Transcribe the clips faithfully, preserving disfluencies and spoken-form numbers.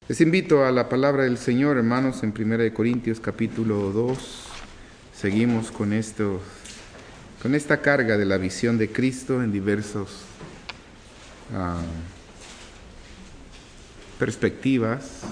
Les invito a la palabra del Señor, hermanos, en primera de Corintios capítulo dos. Seguimos con esto, con esta carga de la visión de Cristo en diversas uh, perspectivas.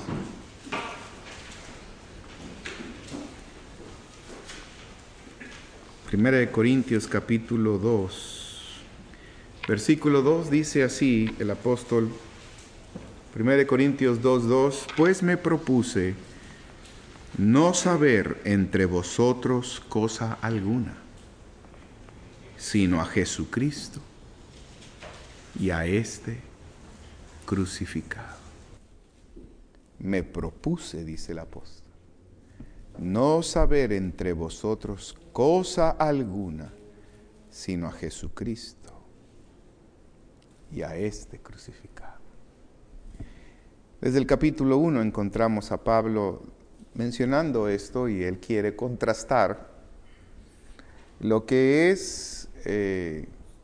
Primera de Corintios capítulo dos, versículo dos dice así el apóstol. Primera de Corintios dos, dos, pues me propuse no saber entre vosotros cosa alguna, sino a Jesucristo y a este crucificado. Me propuse, dice el apóstol, no saber entre vosotros cosa alguna, sino a Jesucristo y a este crucificado. Desde el capítulo uno encontramos a Pablo mencionando esto y él quiere contrastar lo que es eh,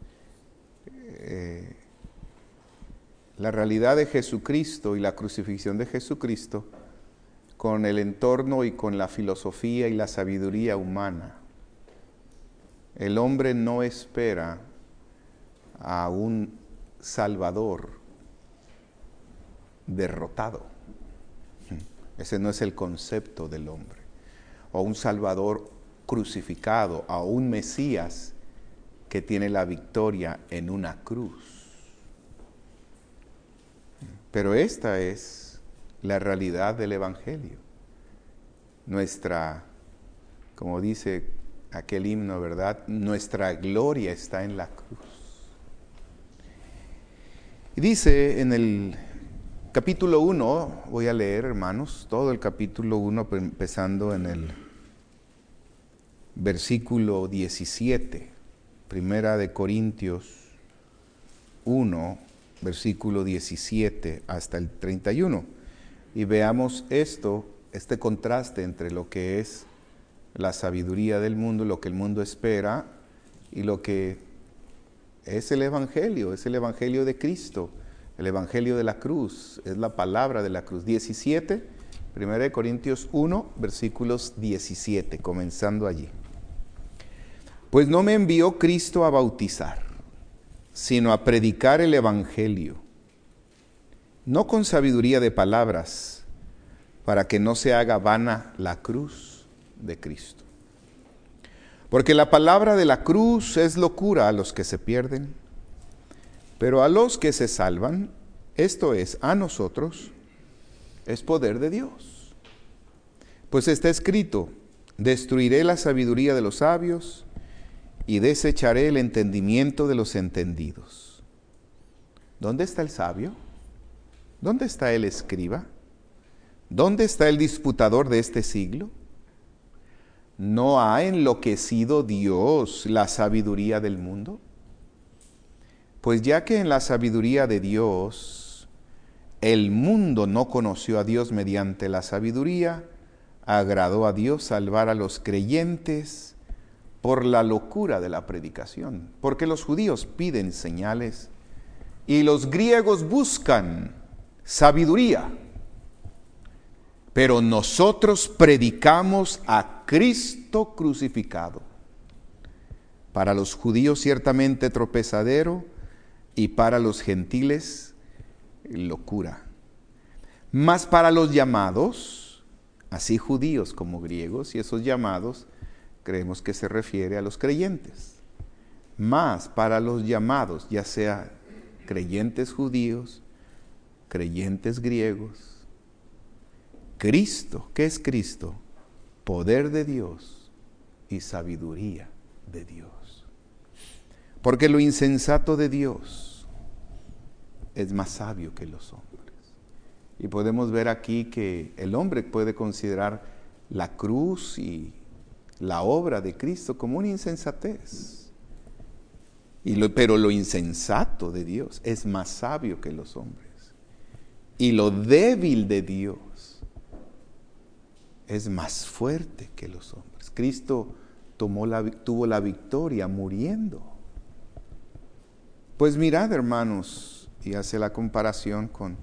eh, la realidad de Jesucristo y la crucifixión de Jesucristo con el entorno y con la filosofía y la sabiduría humana. El hombre no espera a un Salvador derrotado. Ese no es el concepto del hombre. O un Salvador crucificado, o un Mesías que tiene la victoria en una cruz. Pero esta es la realidad del Evangelio. Nuestra, como dice aquel himno, ¿verdad? Nuestra gloria está en la cruz. Y dice en el capítulo uno, voy a leer, hermanos, todo el capítulo uno, empezando en el versículo diecisiete, Primera de Corintios uno, versículo diecisiete hasta el treinta y uno. Y veamos esto, este contraste entre lo que es la sabiduría del mundo, lo que el mundo espera, y lo que es el Evangelio, es el Evangelio de Cristo. El Evangelio de la cruz, es la palabra de la cruz. diecisiete, Primera de Corintios uno, versículos diecisiete, comenzando allí. Pues no me envió Cristo a bautizar, sino a predicar el Evangelio, no con sabiduría de palabras, para que no se haga vana la cruz de Cristo. Porque la palabra de la cruz es locura a los que se pierden, pero a los que se salvan, esto es, a nosotros, es poder de Dios. Pues está escrito, destruiré la sabiduría de los sabios y desecharé el entendimiento de los entendidos. ¿Dónde está el sabio? ¿Dónde está el escriba? ¿Dónde está el disputador de este siglo? ¿No ha enloquecido Dios la sabiduría del mundo? Pues ya que en la sabiduría de Dios, el mundo no conoció a Dios mediante la sabiduría, agradó a Dios salvar a los creyentes por la locura de la predicación. Porque los judíos piden señales y los griegos buscan sabiduría. Pero nosotros predicamos a Cristo crucificado. Para los judíos ciertamente tropezadero, y para los gentiles, locura. Mas para los llamados, así judíos como griegos, y esos llamados, creemos que se refiere a los creyentes. Mas para los llamados, ya sea creyentes judíos, creyentes griegos, Cristo, ¿qué es Cristo? Poder de Dios y sabiduría de Dios. Porque lo insensato de Dios es más sabio que los hombres. Y podemos ver aquí que el hombre puede considerar la cruz y la obra de Cristo como una insensatez. Y lo, pero lo insensato de Dios es más sabio que los hombres. Y lo débil de Dios es más fuerte que los hombres. Cristo tomó la, tuvo la victoria muriendo. Pues mirad, hermanos, y hace la comparación con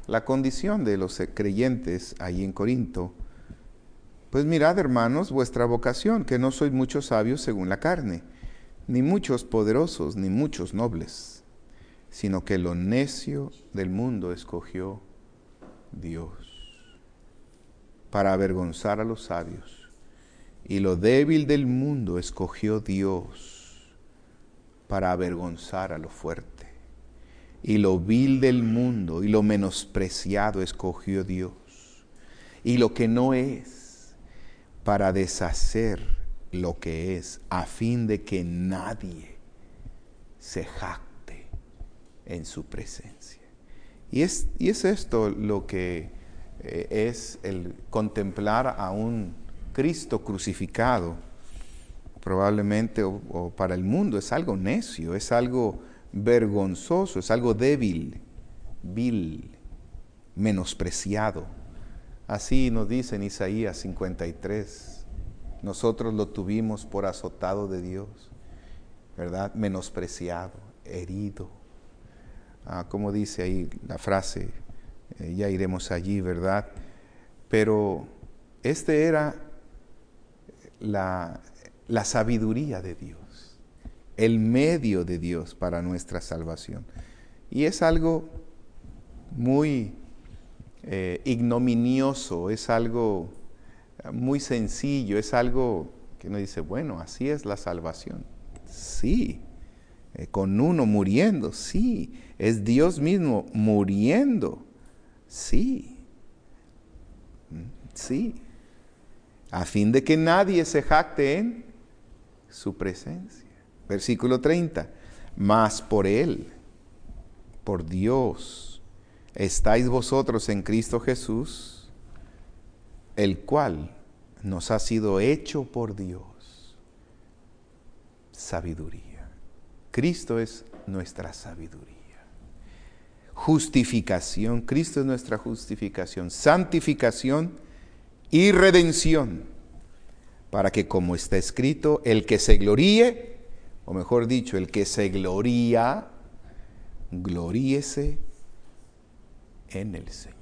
la condición de los creyentes ahí en Corinto. Pues mirad, hermanos, vuestra vocación, que no sois muchos sabios según la carne, ni muchos poderosos, ni muchos nobles, sino que lo necio del mundo escogió Dios para avergonzar a los sabios, y lo débil del mundo escogió Dios para avergonzar a lo fuerte, y lo vil del mundo y lo menospreciado escogió Dios, y lo que no es, para deshacer lo que es, a fin de que nadie se jacte en su presencia. Y es, y es esto lo que eh, es el contemplar a un Cristo crucificado. Probablemente o, o para el mundo es algo necio, es algo vergonzoso, es algo débil, vil, menospreciado. Así nos dice en Isaías cincuenta y tres, nosotros lo tuvimos por azotado de Dios, ¿verdad? Menospreciado, herido. Ah, como dice ahí la frase, eh, ya iremos allí, ¿verdad? Pero este era la, la sabiduría de Dios, el medio de Dios para nuestra salvación. Y es algo muy eh, ignominioso, es algo muy sencillo, es algo que uno dice, bueno, así es la salvación. Sí, eh, con uno muriendo, sí, es Dios mismo muriendo, sí, sí, a fin de que nadie se jacte en su presencia. Versículo treinta, mas por Él, por Dios, estáis vosotros en Cristo Jesús, el cual nos ha sido hecho por Dios sabiduría. Cristo es nuestra sabiduría. Justificación, Cristo es nuestra justificación. Santificación y redención, para que, como está escrito, el que se gloríe, o mejor dicho, el que se gloría, gloríese en el Señor.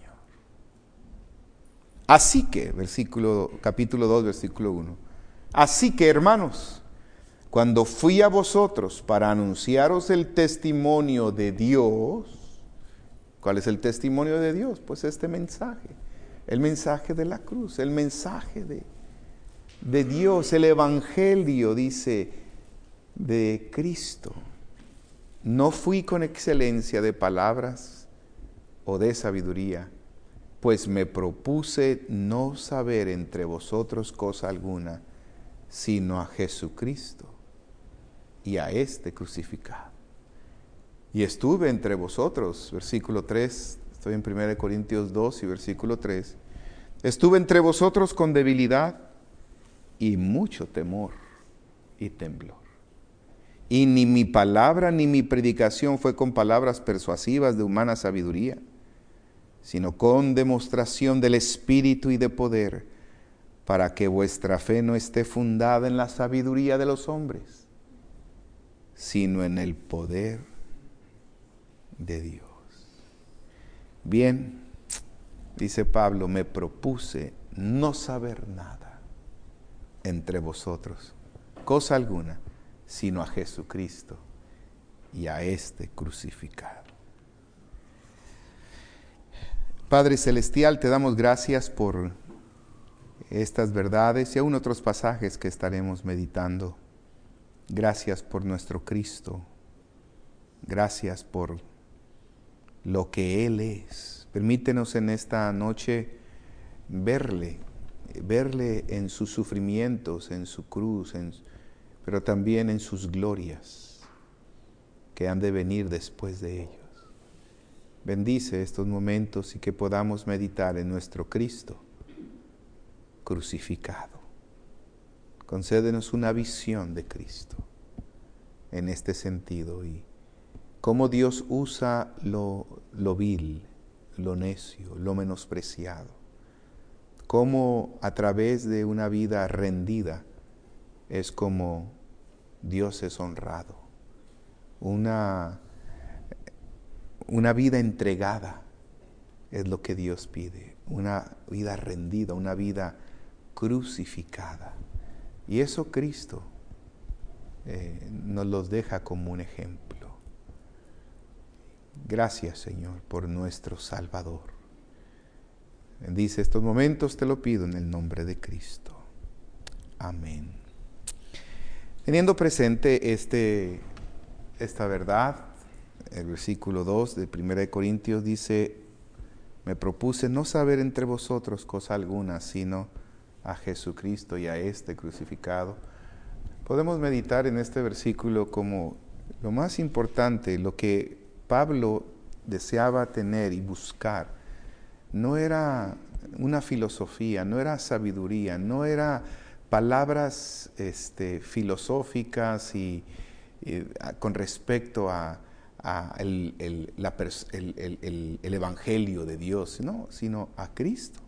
Así que, versículo, capítulo dos, versículo uno, así que, hermanos, cuando fui a vosotros para anunciaros el testimonio de Dios, ¿cuál es el testimonio de Dios? Pues este mensaje, el mensaje de la cruz, el mensaje de, de Dios, el evangelio, dice, de Cristo. No fui con excelencia de palabras o de sabiduría, pues me propuse no saber entre vosotros cosa alguna, sino a Jesucristo y a este crucificado. Y estuve entre vosotros, versículo tres, estoy en primera de Corintios dos y versículo tres, estuve entre vosotros con debilidad y mucho temor y temblor. Y ni mi palabra ni mi predicación fue con palabras persuasivas de humana sabiduría, sino con demostración del Espíritu y de poder, para que vuestra fe no esté fundada en la sabiduría de los hombres, sino en el poder de Dios. Bien, dice Pablo, me propuse no saber nada entre vosotros, cosa alguna, sino a Jesucristo y a este crucificado. Padre Celestial, te damos gracias por estas verdades y aún otros pasajes que estaremos meditando. Gracias por nuestro Cristo. Gracias por lo que Él es. Permítenos en esta noche verle, verle en sus sufrimientos, en su cruz, en, pero también en sus glorias que han de venir después de ellos. Bendice estos momentos y que podamos meditar en nuestro Cristo crucificado. Concédenos una visión de Cristo en este sentido y cómo Dios usa lo, lo vil, lo necio, lo menospreciado. Cómo a través de una vida rendida es como Dios es honrado. Una, una vida entregada es lo que Dios pide, una vida rendida, una vida crucificada. Y eso Cristo eh, nos los deja como un ejemplo. Gracias, Señor, por nuestro Salvador. Bendice estos momentos, te lo pido en el nombre de Cristo. Amén. Teniendo presente este, esta verdad, el versículo dos de primera de Corintios dice: me propuse no saber entre vosotros cosa alguna, sino a Jesucristo y a este crucificado. Podemos meditar en este versículo como lo más importante, lo que Pablo deseaba tener y buscar. No era una filosofía, no era sabiduría, no era palabras este, filosóficas y, y con respecto a, a el, el, la, el, el, el evangelio de Dios, no, sino a Cristo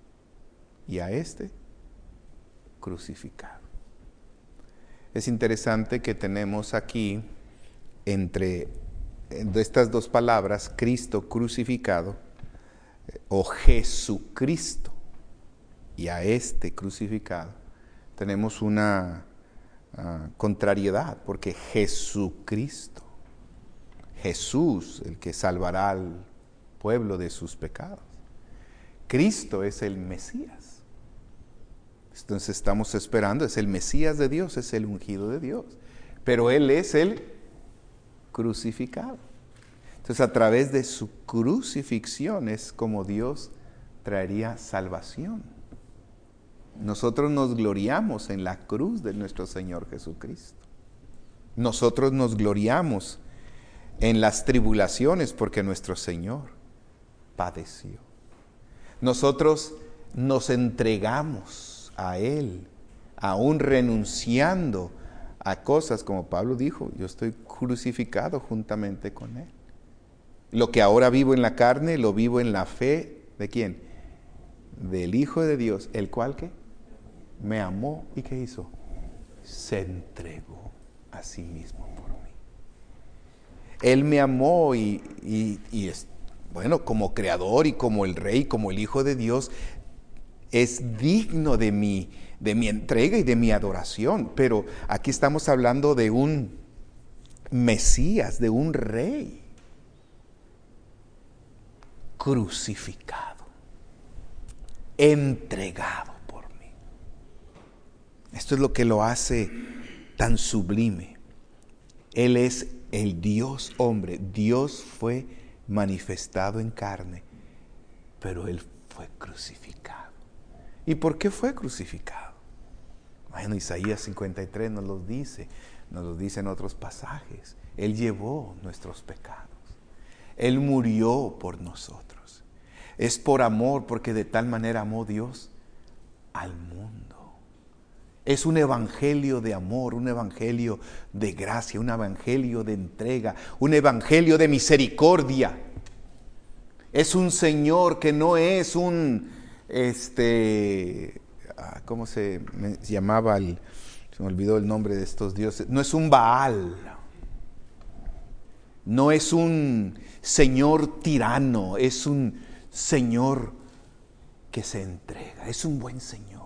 y a este crucificado. Es interesante que tenemos aquí entre, entre estas dos palabras, Cristo crucificado o Jesucristo y a este crucificado, tenemos una uh, contrariedad, porque Jesucristo, Jesús, el que salvará al pueblo de sus pecados. Cristo es el Mesías. Entonces estamos esperando, es el Mesías de Dios, es el ungido de Dios. Pero Él es el crucificado. Entonces a través de su crucifixión es como Dios traería salvación. Nosotros nos gloriamos en la cruz de nuestro Señor Jesucristo. Nosotros nos gloriamos en las tribulaciones porque nuestro Señor padeció. Nosotros nos entregamos a Él, aún renunciando a cosas como Pablo dijo: yo estoy crucificado juntamente con Él. Lo que ahora vivo en la carne, lo vivo en la fe, ¿de quién? Del Hijo de Dios, el cual ¿qué? Me amó y ¿qué hizo? Se entregó a sí mismo por mí. Él me amó y, y, y es, bueno, como creador y como el Rey, como el Hijo de Dios, es digno de mi, de mi entrega y de mi adoración. Pero aquí estamos hablando de un Mesías, de un Rey crucificado, entregado por mí. Esto es lo que lo hace tan sublime. Él es el Dios hombre. Dios fue manifestado en carne, pero Él fue crucificado. ¿Y por qué fue crucificado? Bueno, Isaías cincuenta y tres nos lo dice, nos lo dice en otros pasajes. Él llevó nuestros pecados. Él murió por nosotros. Es por amor, porque de tal manera amó Dios al mundo. Es un evangelio de amor, un evangelio de gracia, un evangelio de entrega, un evangelio de misericordia. Es un Señor que no es un, este, ¿cómo se llamaba? El, se me olvidó el nombre de estos dioses. No es un Baal. No es un Señor tirano, es un Señor que se entrega, es un buen Señor.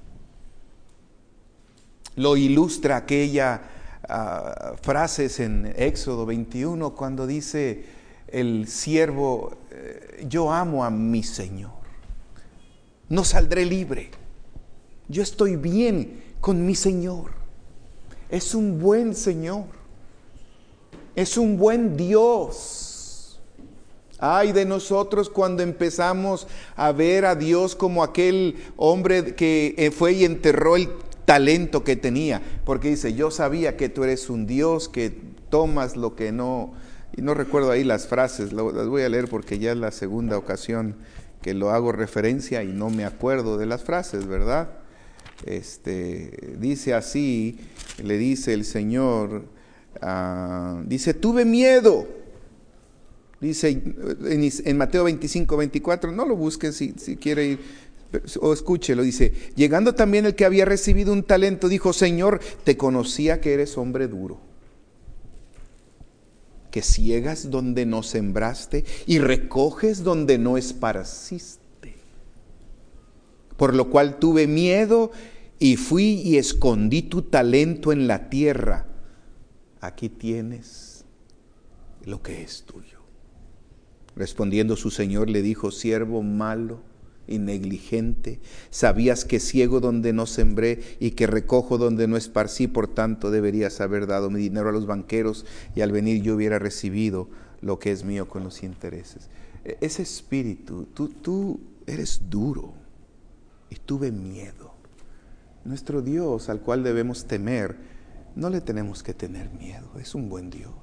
Lo ilustra aquella uh, frases en Éxodo veintiuno cuando dice el siervo: eh, yo amo a mi Señor, no saldré libre, yo estoy bien con mi Señor. Es un buen Señor. Es un buen Dios. Ay de nosotros cuando empezamos a ver a Dios como aquel hombre que fue y enterró el talento que tenía. Porque dice: yo sabía que tú eres un Dios que tomas lo que no... Y no recuerdo ahí las frases, las voy a leer porque ya es la segunda ocasión que lo hago referencia y no me acuerdo de las frases, ¿verdad? Este, dice así, le dice el Señor... Uh, dice: tuve miedo. Dice en, en Mateo veinticinco, veinticuatro, no lo busquen si, si quiere ir, o escúchelo. Dice: llegando también el que había recibido un talento, dijo: Señor, te conocía que eres hombre duro. que ciegas donde no sembraste y recoges donde no esparciste. Por lo cual tuve miedo y fui y escondí tu talento en la tierra. Aquí tienes lo que es tuyo. Respondiendo su señor le dijo: siervo malo y negligente, sabías que ciego donde no sembré y que recojo donde no esparcí, por tanto deberías haber dado mi dinero a los banqueros y al venir yo hubiera recibido lo que es mío con los intereses. Ese espíritu, tú, tú eres duro y tuve miedo. Nuestro Dios, al cual debemos temer, no le tenemos que tener miedo, es un buen Dios.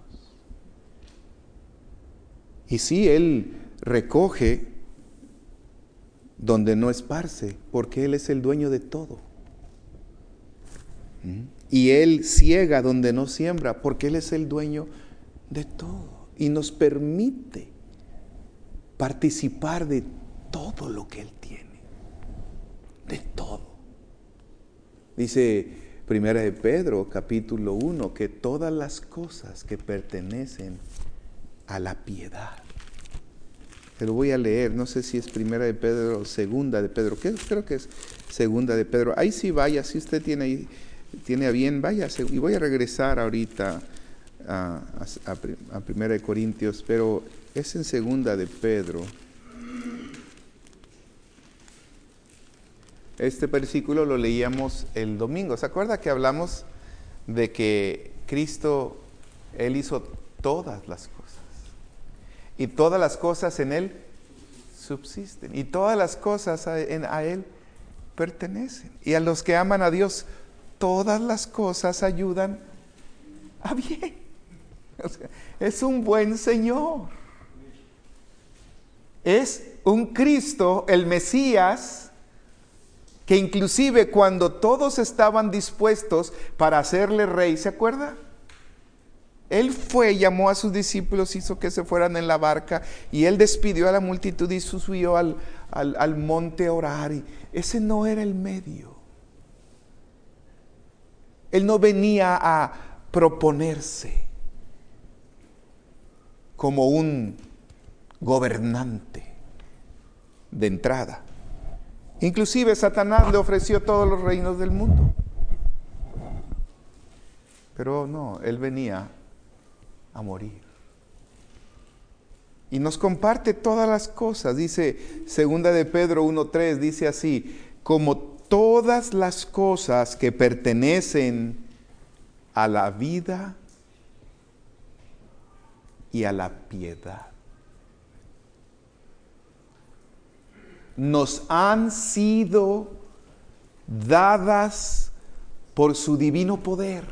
Y sí, Él recoge donde no esparce, porque Él es el dueño de todo. ¿Mm? Y Él ciega donde no siembra, porque Él es el dueño de todo. Y nos permite participar de todo lo que Él tiene. De todo. Dice Primera de Pedro, capítulo uno, que todas las cosas que pertenecen a la piedad. Te lo voy a leer, no sé si es Primera de Pedro o Segunda de Pedro, creo que es Segunda de Pedro. Ahí sí vaya, si usted tiene ahí, tiene a bien, vaya, y voy a regresar ahorita a, a, a Primera de Corintios, pero es en Segunda de Pedro. Este versículo lo leíamos el domingo. ¿Se acuerda que hablamos de que Cristo, Él hizo todas las cosas? Y todas las cosas en Él subsisten. Y todas las cosas a, en, a Él pertenecen. Y a los que aman a Dios, todas las cosas ayudan a bien. O sea, es un buen Señor. Es un Cristo, el Mesías, que inclusive cuando todos estaban dispuestos para hacerle rey, ¿se acuerda? Él fue, llamó a sus discípulos, hizo que se fueran en la barca y Él despidió a la multitud y subió al, al, al monte a orar. Y ese no era el medio. Él no venía a proponerse como un gobernante de entrada. Inclusive Satanás le ofreció todos los reinos del mundo. Pero no, Él venía a morir. Y nos comparte todas las cosas. Dice Segunda de Pedro uno tres, dice así: como todas las cosas que pertenecen a la vida y a la piedad nos han sido dadas por su divino poder,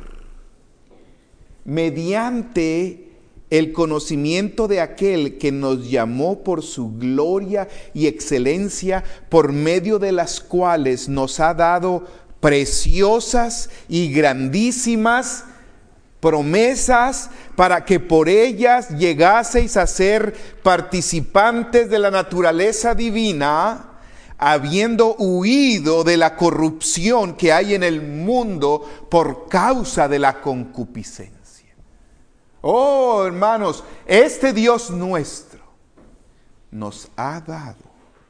mediante el conocimiento de aquel que nos llamó por su gloria y excelencia, por medio de las cuales nos ha dado preciosas y grandísimas promesas, para que por ellas llegaseis a ser participantes de la naturaleza divina, habiendo huido de la corrupción que hay en el mundo por causa de la concupiscencia. Oh, hermanos, este Dios nuestro nos ha dado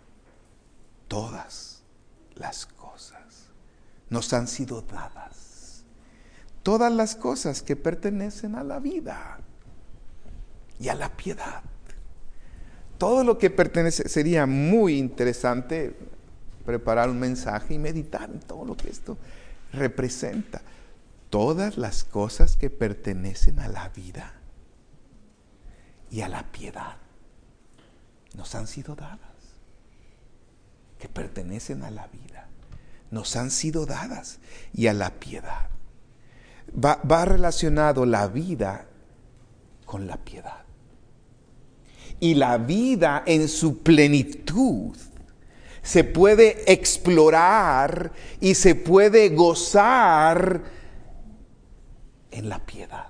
todas las cosas. Nos han sido dadas todas las cosas que pertenecen a la vida y a la piedad. Todo lo que pertenece, sería muy interesante preparar un mensaje y meditar en todo lo que esto representa. Todas las cosas que pertenecen a la vida y a la piedad nos han sido dadas. Que pertenecen a la vida, nos han sido dadas, y a la piedad. Va, va relacionado la vida con la piedad. Y la vida en su plenitud se puede explorar y se puede gozar en la piedad.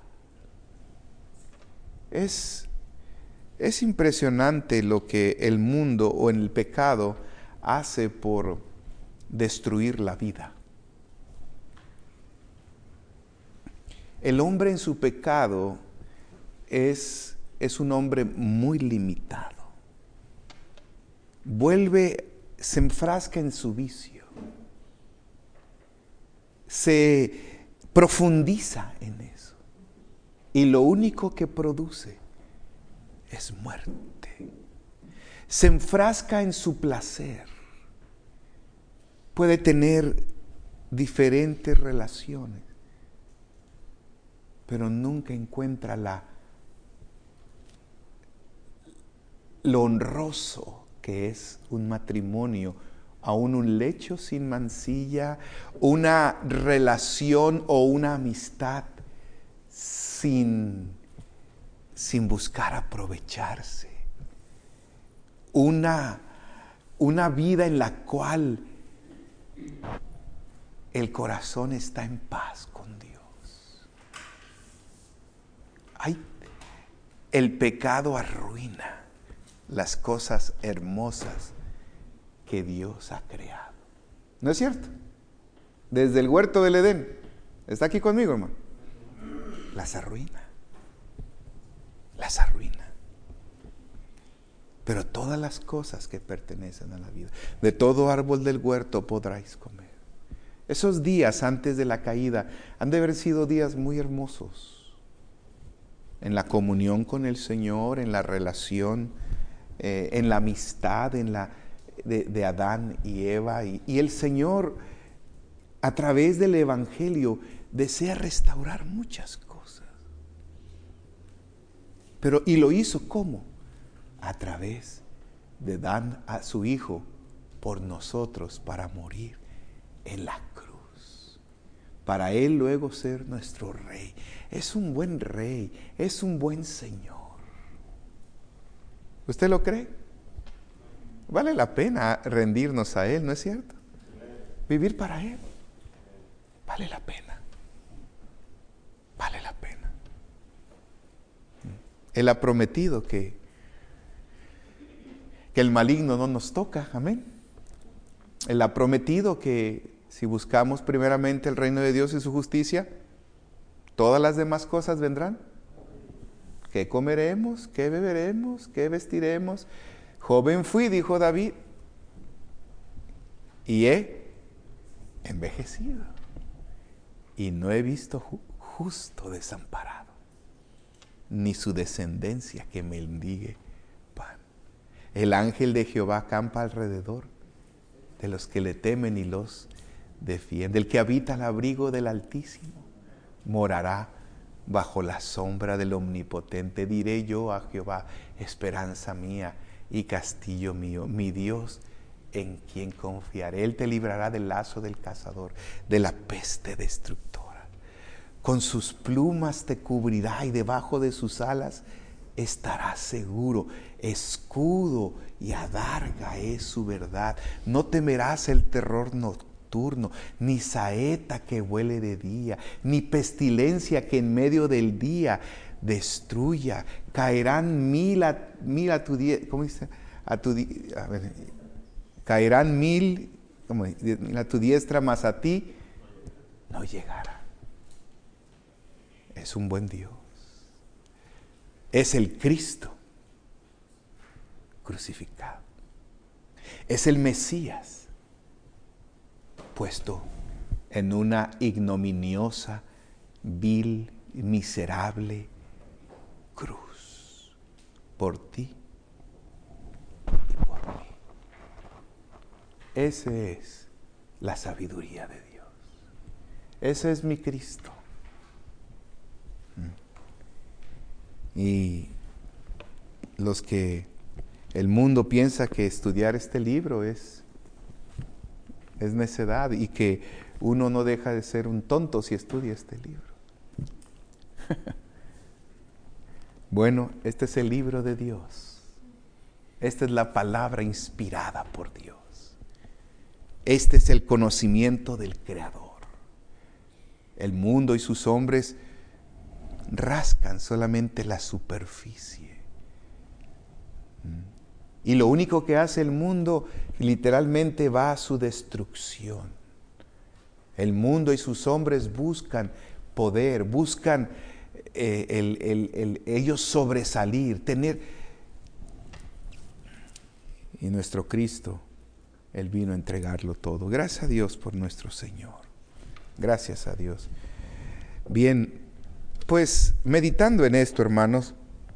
Es, es impresionante lo que el mundo o el pecado hace por destruir la vida. El hombre en su pecado es, es un hombre muy limitado. Vuelve, se enfrasca en su vicio. Se profundiza en eso. Y lo único que produce es muerte. Se enfrasca en su placer. Puede tener diferentes relaciones, pero nunca encuentra la, lo honroso que es un matrimonio, aún un lecho sin mancilla, una relación o una amistad sin, sin buscar aprovecharse, una, una vida en la cual el corazón está en paz con Dios. Ay, el pecado arruina las cosas hermosas que Dios ha creado. ¿No es cierto? Desde el huerto del Edén. ¿Está aquí conmigo, hermano? Las arruina. Las arruina. Pero todas las cosas que pertenecen a la vida, de todo árbol del huerto podráis comer. Esos días antes de la caída han de haber sido días muy hermosos. En la comunión con el Señor, en la relación, eh, en la amistad, en la de, de Adán y Eva. Y, y el Señor, a través del Evangelio, desea restaurar muchas cosas. Pero, ¿y lo hizo cómo? A través de dar a su Hijo por nosotros para morir en la cruz, para Él luego ser nuestro Rey. Es un buen Rey, es un buen Señor. ¿Usted lo cree? Vale la pena rendirnos a Él, ¿no es cierto? Vivir para Él. Vale la pena. Vale la pena. Él ha prometido que, que el maligno no nos toca, amén. Él ha prometido que si buscamos primeramente el reino de Dios y su justicia, todas las demás cosas vendrán. ¿Qué comeremos? ¿Qué beberemos? ¿Qué vestiremos? Joven fui, dijo David, y he envejecido, y no he visto ju- justo desamparado, ni su descendencia que mendigue pan. El ángel de Jehová acampa alrededor de los que le temen y los defiende. El que habita al abrigo del Altísimo morará bajo la sombra del Omnipotente. Diré yo a Jehová, esperanza mía y castillo mío, mi Dios en quien confiaré. Él te librará del lazo del cazador, de la peste destructora. Con sus plumas te cubrirá y debajo de sus alas estarás seguro. Escudo y adarga es su verdad. No temerás el terror nocturno, ni saeta que huele de día, ni pestilencia que en medio del día destruya. Caerán mil a, mil a tu diestra, ¿cómo dice? A tu, a ver, caerán mil, ¿cómo? A tu diestra, mas a ti no llegará. Es un buen Dios. Es el Cristo crucificado. Es el Mesías puesto en una ignominiosa, vil, miserable cruz por ti y por mí. Esa es la sabiduría de Dios. Ese es mi Cristo. Y los que el mundo piensa que estudiar este libro es, es necedad y que uno no deja de ser un tonto si estudia este libro. Bueno, este es el libro de Dios. Esta es la palabra inspirada por Dios. Este es el conocimiento del Creador. El mundo y sus hombres rascan solamente la superficie. Y lo único que hace el mundo literalmente va a su destrucción. El mundo y sus hombres buscan poder, buscan eh, el, el, el, ellos sobresalir, tener... Y nuestro Cristo, Él vino a entregarlo todo. Gracias a Dios por nuestro Señor. Gracias a Dios. Bien, pues meditando en esto, hermanos,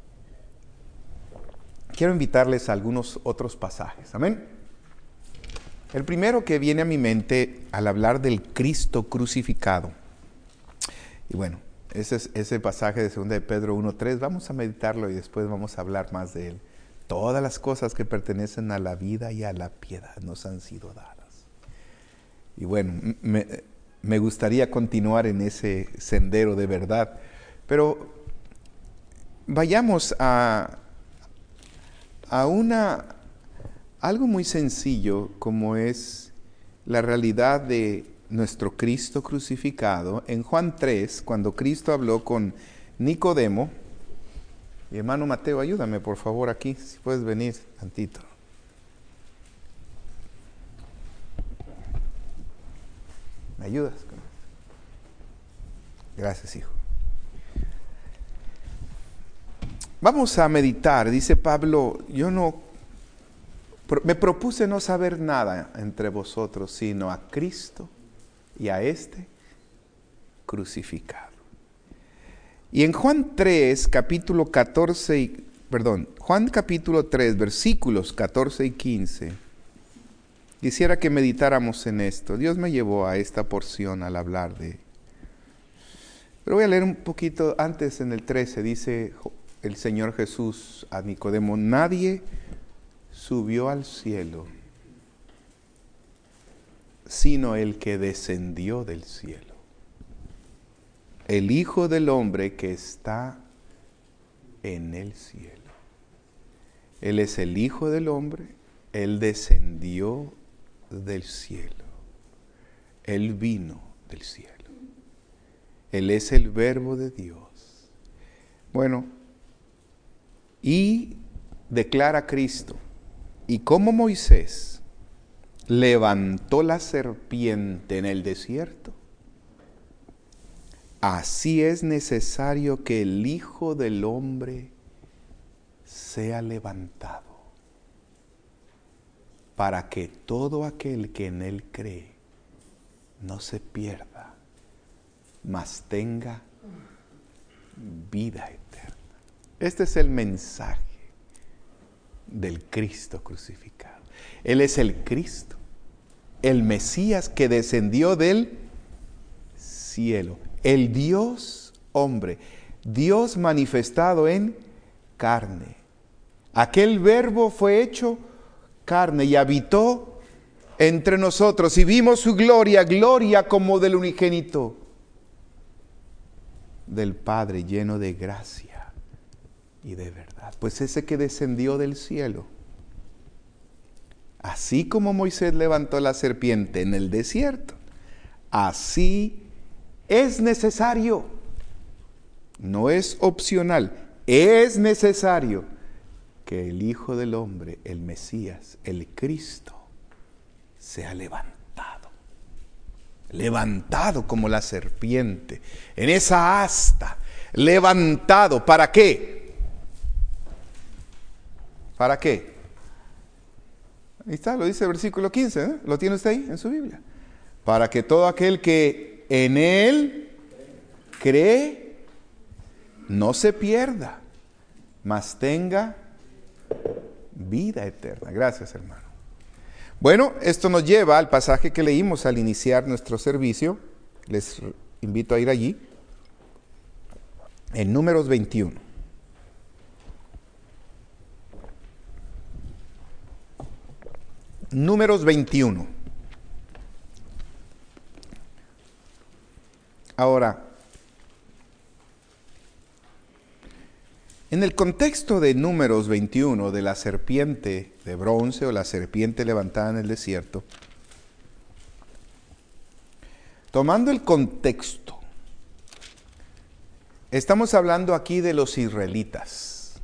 quiero invitarles a algunos otros pasajes. Amén. El primero que viene a mi mente al hablar del Cristo crucificado. Y bueno, ese es ese pasaje de segunda de Pedro uno tres. Vamos a meditarlo y después vamos a hablar más de él. Todas las cosas que pertenecen a la vida y a la piedad nos han sido dadas. Y bueno, me, me gustaría continuar en ese sendero de verdad. Pero vayamos a, a una... algo muy sencillo como es la realidad de nuestro Cristo crucificado. En Juan tres, cuando Cristo habló con Nicodemo, y hermano Mateo, ayúdame por favor aquí, si puedes venir tantito. ¿Me ayudas? Gracias, hijo. Vamos a meditar, dice Pablo, yo no... me propuse no saber nada entre vosotros, sino a Cristo y a este crucificado. Y en Juan tres, capítulo catorce, y, perdón, Juan capítulo tres, versículos catorce y quince, quisiera que meditáramos en esto. Dios me llevó a esta porción al hablar de... Pero voy a leer un poquito antes, en el trece, dice el Señor Jesús a Nicodemo, nadie subió al cielo, sino el que descendió del cielo, el Hijo del Hombre que está en el cielo. Él es el Hijo del Hombre, Él descendió del cielo, Él vino del cielo, Él es el Verbo de Dios. Bueno, y declara Cristo, y como Moisés levantó la serpiente en el desierto, así es necesario que el Hijo del Hombre sea levantado, para que todo aquel que en Él cree no se pierda, mas tenga vida eterna. Este es el mensaje del Cristo crucificado. Él es el Cristo, el Mesías que descendió del cielo, el Dios hombre, Dios manifestado en carne. Aquel Verbo fue hecho carne y habitó entre nosotros, y vimos su gloria, gloria como del unigénito del Padre, lleno de gracia y de verdad. Pues ese que descendió del cielo, así como Moisés levantó la serpiente en el desierto, así es necesario, no es opcional, es necesario que el Hijo del Hombre, el Mesías, el Cristo, sea levantado, levantado como la serpiente, en esa asta, levantado, ¿para qué? ¿Para qué? Ahí está, lo dice el versículo quince, ¿eh? ¿Lo tiene usted ahí en su Biblia? Para que todo aquel que en Él cree no se pierda, mas tenga vida eterna. Gracias, hermano. Bueno, esto nos lleva al pasaje que leímos al iniciar nuestro servicio. Les invito a ir allí. En Números veintiuno. Números veintiuno. Ahora, en el contexto de Números veintiuno, de la serpiente de bronce o la serpiente levantada en el desierto, tomando el contexto, estamos hablando aquí de los israelitas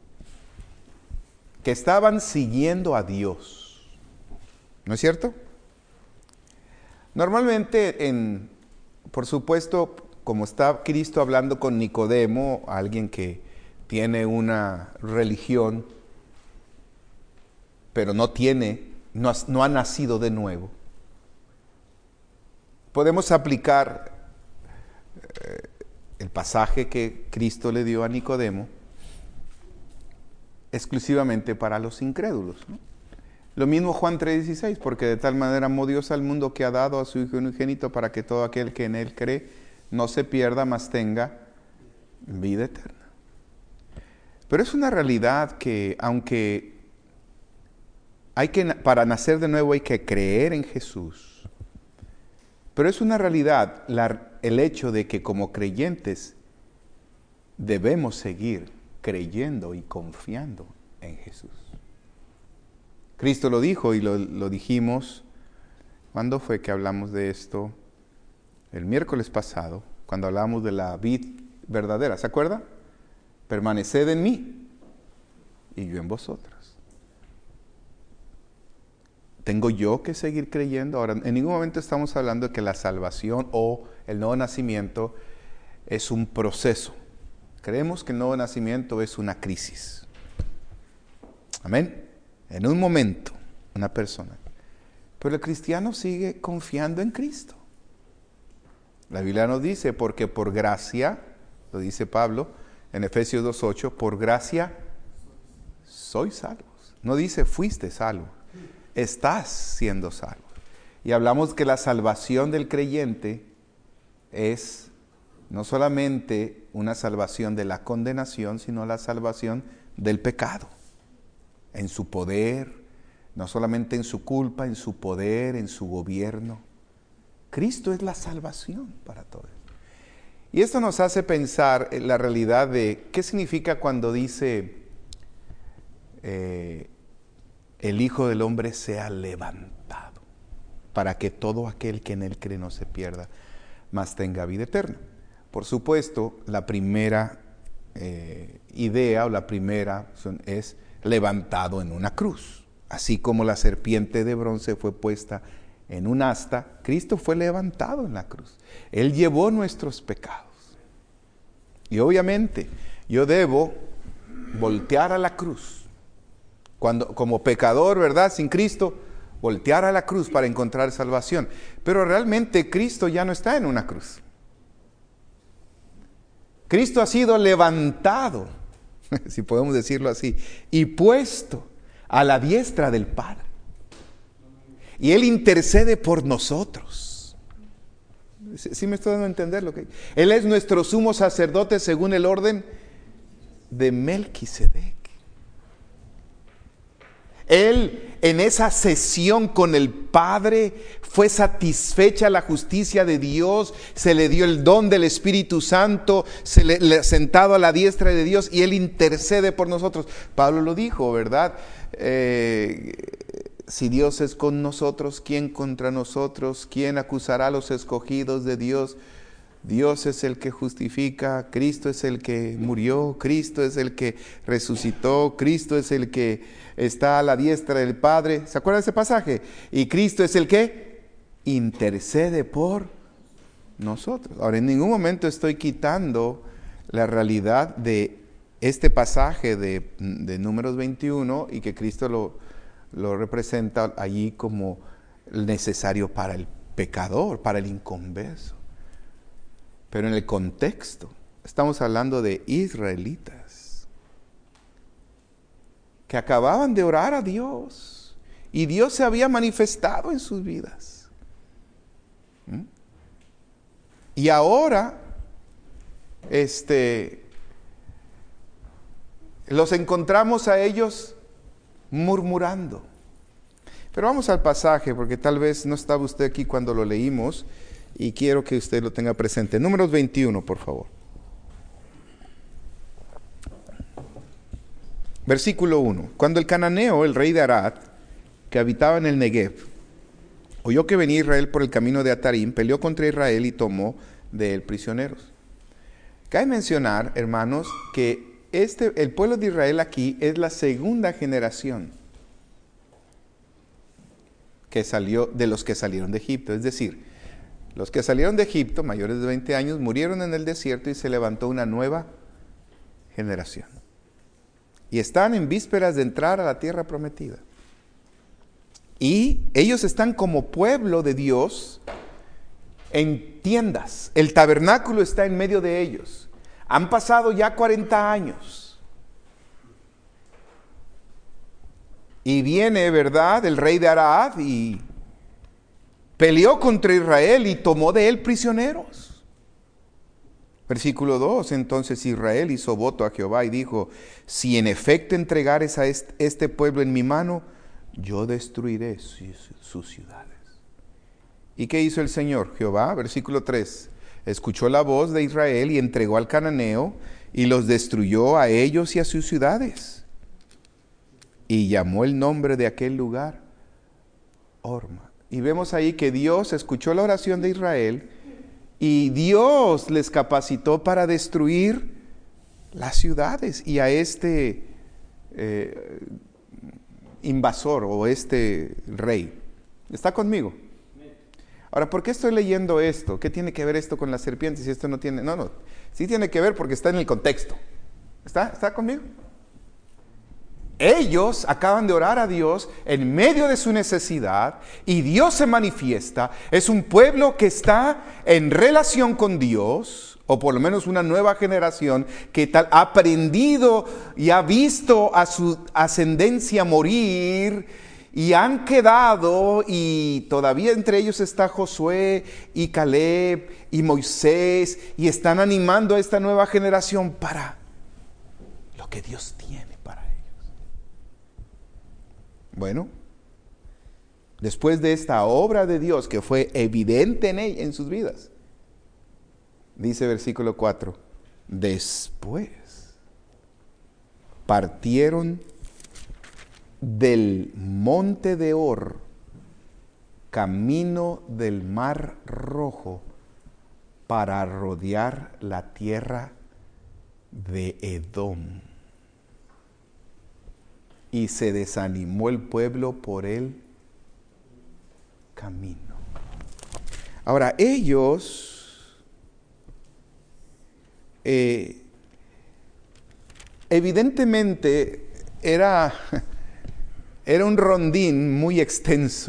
que estaban siguiendo a Dios. ¿No es cierto? Normalmente, en, por supuesto, como está Cristo hablando con Nicodemo, alguien que tiene una religión, pero no tiene, no, no ha nacido de nuevo, podemos aplicar eh, el pasaje que Cristo le dio a Nicodemo exclusivamente para los incrédulos, ¿no? Lo mismo Juan tres dieciséis, porque de tal manera amó Dios al mundo que ha dado a su Hijo unigénito para que todo aquel que en Él cree no se pierda, mas tenga vida eterna. Pero es una realidad que, aunque hay que, para nacer de nuevo hay que creer en Jesús, pero es una realidad la, el hecho de que como creyentes debemos seguir creyendo y confiando en Jesús. Cristo lo dijo y lo, lo dijimos. ¿Cuándo fue que hablamos de esto? El miércoles pasado, cuando hablamos de la vid verdadera. ¿Se acuerda? Permaneced en mí y yo en vosotros. ¿Tengo yo que seguir creyendo? Ahora, en ningún momento estamos hablando de que la salvación o el nuevo nacimiento es un proceso. Creemos que el nuevo nacimiento es una crisis. Amén. En un momento, una persona. Pero el cristiano sigue confiando en Cristo. La Biblia nos dice, porque por gracia, lo dice Pablo en Efesios dos ocho, por gracia sois salvos. No dice fuiste salvo, estás siendo salvo. Y hablamos que la salvación del creyente es no solamente una salvación de la condenación, sino la salvación del pecado. En su poder, no solamente en su culpa, en su poder, en su gobierno. Cristo es la salvación para todos. Y esto nos hace pensar en la realidad de qué significa cuando dice eh, el Hijo del Hombre sea levantado, para que todo aquel que en Él cree no se pierda, mas tenga vida eterna. Por supuesto, la primera eh, idea o la primera es levantado en una cruz. Así como la serpiente de bronce fue puesta en un asta, Cristo fue levantado en la cruz. Él llevó nuestros pecados. Y obviamente yo debo voltear a la cruz. Cuando, como pecador, ¿verdad? Sin Cristo, voltear a la cruz para encontrar salvación. Pero realmente Cristo ya no está en una cruz. Cristo ha sido levantado, si podemos decirlo así, y puesto a la diestra del Padre. Y Él intercede por nosotros. ¿Sí me estoy dando a entender lo que? Él es nuestro sumo sacerdote según el orden de Melquisedec. Él, en esa sesión con el Padre, fue satisfecha la justicia de Dios, se le dio el don del Espíritu Santo, se le, le sentado a la diestra de Dios, y Él intercede por nosotros. Pablo lo dijo, ¿verdad? Eh, si Dios es con nosotros, ¿quién contra nosotros? ¿Quién acusará a los escogidos de Dios? Dios es el que justifica, Cristo es el que murió, Cristo es el que resucitó, Cristo es el que está a la diestra del Padre. ¿Se acuerdan de ese pasaje? Y Cristo es el que intercede por nosotros. Ahora, en ningún momento estoy quitando la realidad de este pasaje de, de Números veintiuno y que Cristo lo, lo representa allí como necesario para el pecador, para el inconverso. Pero en el contexto, estamos hablando de israelitas que acababan de orar a Dios y Dios se había manifestado en sus vidas. ¿Mm? Y ahora, este, los encontramos a ellos murmurando. Pero vamos al pasaje, porque tal vez no estaba usted aquí cuando lo leímos. Y quiero que usted lo tenga presente. Números veintiuno, por favor. Versículo uno. Cuando el cananeo, el rey de Arad, que habitaba en el Negev, oyó que venía Israel por el camino de Atarim, peleó contra Israel y tomó de él prisioneros. Cabe mencionar, hermanos, que este, el pueblo de Israel aquí es la segunda generación que salió de los que salieron de Egipto. Es decir, Los que salieron de Egipto, mayores de veinte años, murieron en el desierto y se levantó una nueva generación. Y están en vísperas de entrar a la tierra prometida. Y ellos están como pueblo de Dios en tiendas. El tabernáculo está en medio de ellos. Han pasado ya cuarenta años. Y viene, ¿verdad?, el rey de Arad y peleó contra Israel y tomó de él prisioneros. Versículo dos, entonces Israel hizo voto a Jehová y dijo, si en efecto entregares a este pueblo en mi mano, yo destruiré sus ciudades. ¿Y qué hizo el Señor? Jehová, versículo tres, escuchó la voz de Israel y entregó al cananeo y los destruyó a ellos y a sus ciudades. Y llamó el nombre de aquel lugar Horma. Y vemos ahí que Dios escuchó la oración de Israel y Dios les capacitó para destruir las ciudades y a este eh, invasor o este rey. ¿Está conmigo? Ahora, ¿por qué estoy leyendo esto? ¿Qué tiene que ver esto con las serpientes? Si esto no tiene... No, no. Sí tiene que ver porque está en el contexto. ¿Está? ¿Está conmigo? Ellos acaban de orar a Dios en medio de su necesidad y Dios se manifiesta. Es un pueblo que está en relación con Dios, o por lo menos una nueva generación que tal, ha aprendido y ha visto a su ascendencia morir y han quedado, y todavía entre ellos está Josué y Caleb y Moisés, y están animando a esta nueva generación para lo que Dios tiene. Bueno, después de esta obra de Dios que fue evidente en, ella, en sus vidas, dice versículo cuatro, después partieron del monte de Hor, camino del mar Rojo, para rodear la tierra de Edom. Y se desanimó el pueblo por el camino. Ahora, ellos eh, evidentemente era, era un rondín muy extenso.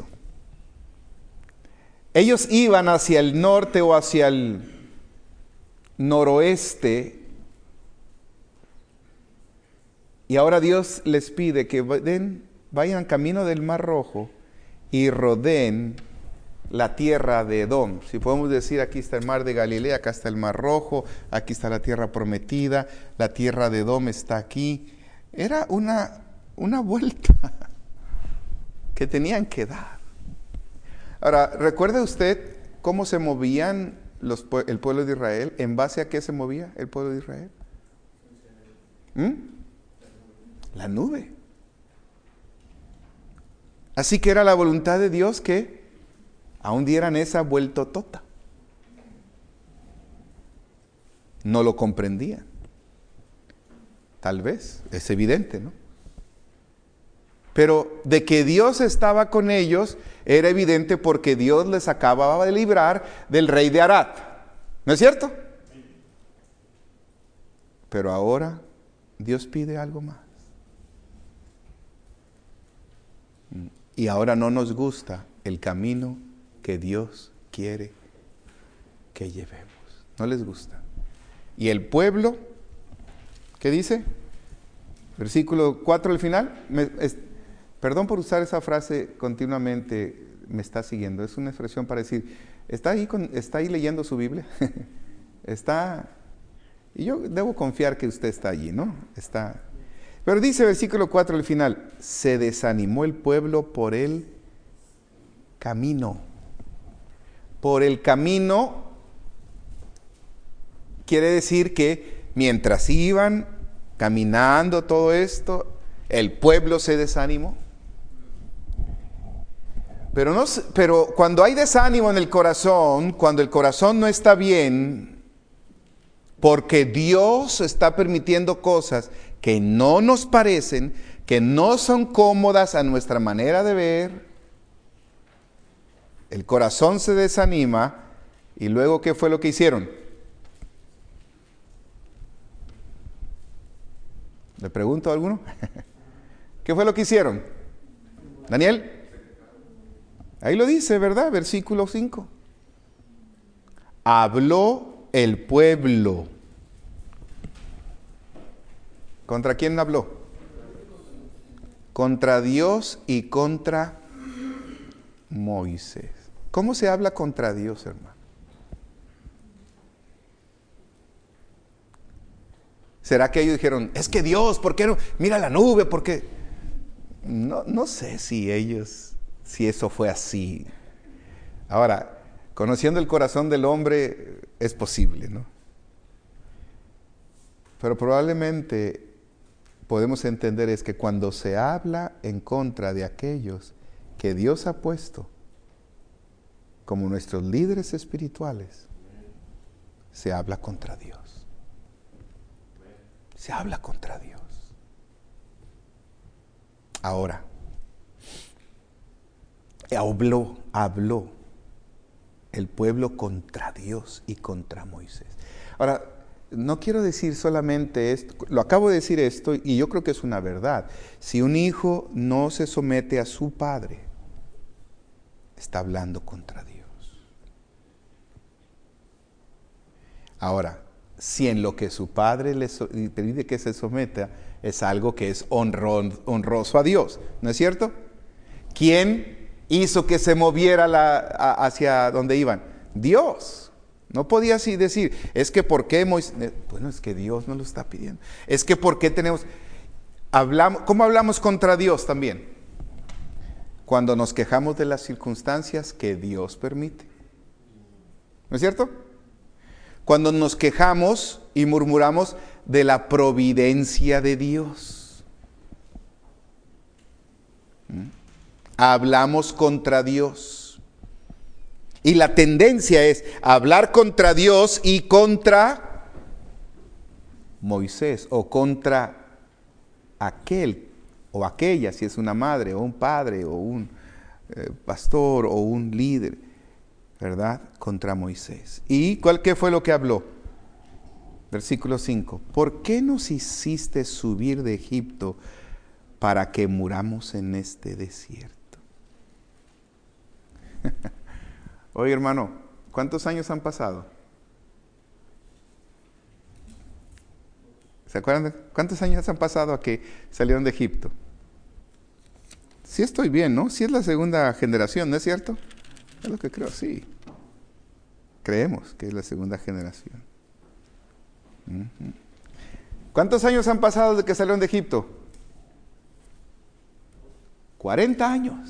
Ellos iban hacia el norte o hacia el noroeste. Y ahora Dios les pide que den, vayan camino del Mar Rojo y rodeen la tierra de Edom. Si podemos decir, aquí está el mar de Galilea, acá está el Mar Rojo, aquí está la tierra prometida, la tierra de Edom está aquí. Era una, una vuelta que tenían que dar. Ahora, ¿recuerda usted cómo se movían los, el pueblo de Israel? ¿En base a qué se movía el pueblo de Israel? ¿Mm? La nube. Así que era la voluntad de Dios que aún dieran esa vueltotota. No lo comprendían. Tal vez, es evidente, ¿no? Pero de que Dios estaba con ellos era evidente porque Dios les acababa de librar del rey de Arad. ¿No es cierto? Pero ahora Dios pide algo más. Y ahora no nos gusta el camino que Dios quiere que llevemos. No les gusta. Y el pueblo, ¿qué dice? Versículo cuatro al final. Me, es, perdón por usar esa frase continuamente, me está siguiendo. Es una expresión para decir, ¿está ahí, con, está ahí leyendo su Biblia? Está... Y yo debo confiar que usted está allí, ¿no? Está... Pero dice versículo cuatro al final, se desanimó el pueblo por el camino. Por el camino quiere decir que mientras iban caminando todo esto, el pueblo se desanimó. Pero, no, pero cuando hay desánimo en el corazón, cuando el corazón no está bien, porque Dios está permitiendo cosas que no nos parecen, que no son cómodas a nuestra manera de ver, el corazón se desanima, ¿Y luego qué fue lo que hicieron? ¿Le pregunto a alguno? ¿Qué fue lo que hicieron? ¿Daniel? Ahí lo dice, ¿verdad? Versículo cinco. Habló el pueblo. ¿Contra quién habló? Contra Dios y contra Moisés. ¿Cómo se habla contra Dios, hermano? ¿Será que ellos dijeron, es que Dios, ¿por qué no? Mira la nube, ¿por qué? No, no sé si ellos, si eso fue así. Ahora, conociendo el corazón del hombre, es posible, ¿no? Pero probablemente podemos entender es que cuando se habla en contra de aquellos que Dios ha puesto como nuestros líderes espirituales, se habla contra Dios. Se habla contra Dios. Ahora, habló, habló el pueblo contra Dios y contra Moisés. Ahora, no quiero decir solamente esto, lo acabo de decir esto y yo creo que es una verdad. Si un hijo no se somete a su padre, está hablando contra Dios. Ahora, si en lo que su padre le pide que se someta es algo que es honro, honroso a Dios, ¿no es cierto? ¿Quién hizo que se moviera la, a, hacia donde iban? Dios. No podía así decir, es que ¿por qué Moisés? Bueno, es que Dios nos lo está pidiendo. Es que ¿por qué tenemos? Hablamos, ¿cómo hablamos contra Dios también? Cuando nos quejamos de las circunstancias que Dios permite. ¿No es cierto? Cuando nos quejamos y murmuramos de la providencia de Dios. ¿Mm? Hablamos contra Dios. Y la tendencia es hablar contra Dios y contra Moisés o contra aquel o aquella, si es una madre o un padre o un eh, pastor o un líder, ¿verdad? Contra Moisés. ¿Y cuál qué fue lo que habló? Versículo cinco. ¿Por qué nos hiciste subir de Egipto para que muramos en este desierto? Oye, hermano, ¿cuántos años han pasado? ¿Se acuerdan de cuántos años han pasado a que salieron de Egipto? Sí estoy bien, ¿no? Sí es la segunda generación, ¿no es cierto? Es lo que creo, sí. Creemos que es la segunda generación. Uh-huh. ¿Cuántos años han pasado desde que salieron de Egipto? cuarenta años.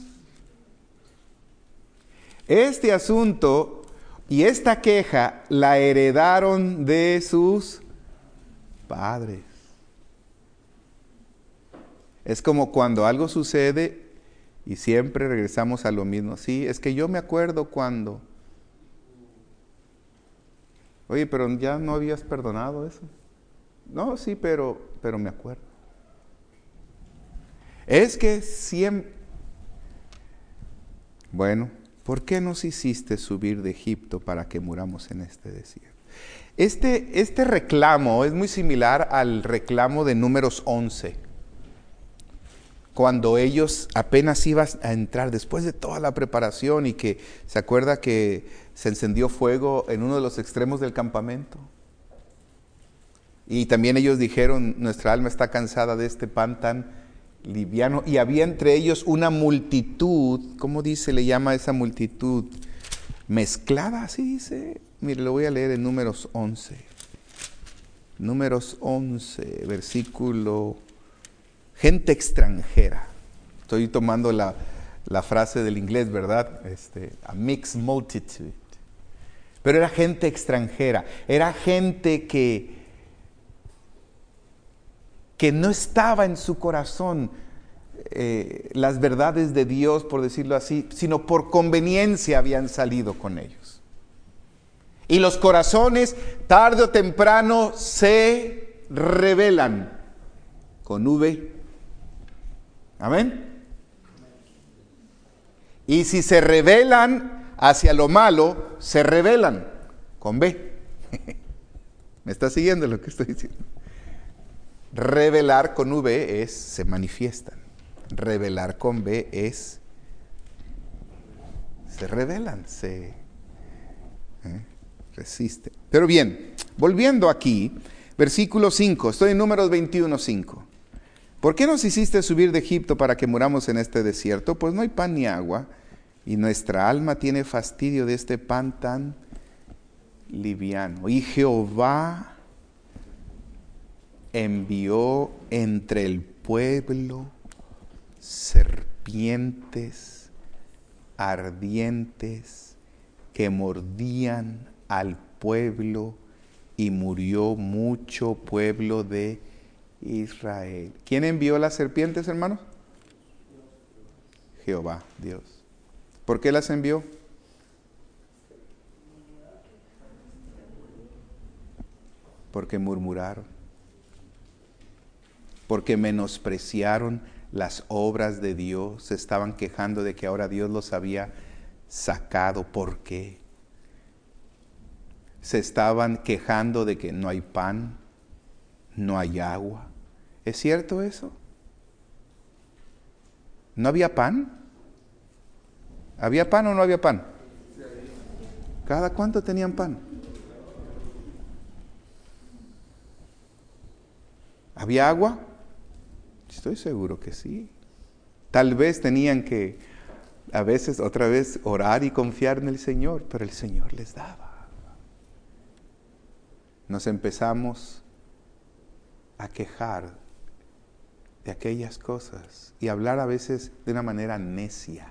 Este asunto y esta queja la heredaron de sus padres. Es como cuando algo sucede y siempre regresamos a lo mismo. Sí, es que yo me acuerdo cuando. Oye, pero ya no habías perdonado eso. No, sí, pero, pero me acuerdo. Es que siempre. Bueno, ¿por qué nos hiciste subir de Egipto para que muramos en este desierto? Este, este reclamo es muy similar al reclamo de Números once. Cuando ellos apenas iban a entrar, después de toda la preparación y que se acuerda que se encendió fuego en uno de los extremos del campamento. Y también ellos dijeron, nuestra alma está cansada de este pan tan liviano. Y había entre ellos una multitud, ¿cómo dice, le llama esa multitud? Mezclada, así dice. Mire, lo voy a leer en Números once. Números once, versículo... Gente extranjera. Estoy tomando la, la frase del inglés, ¿verdad? Este, a mixed multitude. Pero era gente extranjera. Era gente que, que no estaba en su corazón eh, las verdades de Dios, por decirlo así, sino por conveniencia habían salido con ellos. Y los corazones, tarde o temprano, se rebelan. Con V. Amén. Y si se rebelan hacia lo malo, se rebelan. con B. ¿Me está siguiendo lo que estoy diciendo? Revelar con V es se manifiestan. Revelar con B es se revelan, se ¿eh? resisten. Pero bien, volviendo aquí, versículo cinco, estoy en Números veintiuno, cinco. ¿Por qué nos hiciste subir de Egipto para que muramos en este desierto? Pues no hay pan ni agua, y nuestra alma tiene fastidio de este pan tan liviano. Y Jehová envió entre el pueblo serpientes ardientes que mordían al pueblo, y murió mucho pueblo de Israel. ¿Quién envió las serpientes, hermanos? Jehová, Dios. ¿Por qué las envió? Porque murmuraron, porque menospreciaron las obras de Dios, se estaban quejando de que ahora Dios los había sacado. ¿Por qué? Se estaban quejando de que no hay pan, no hay agua. ¿Es cierto eso? ¿No había pan? ¿Había pan o no había pan? ¿Cada cuánto tenían pan? ¿Había agua? Estoy seguro que sí. Tal vez tenían que, a veces, otra vez, orar y confiar en el Señor, pero el Señor les daba. Nos empezamos a quejar de aquellas cosas y hablar a veces de una manera necia.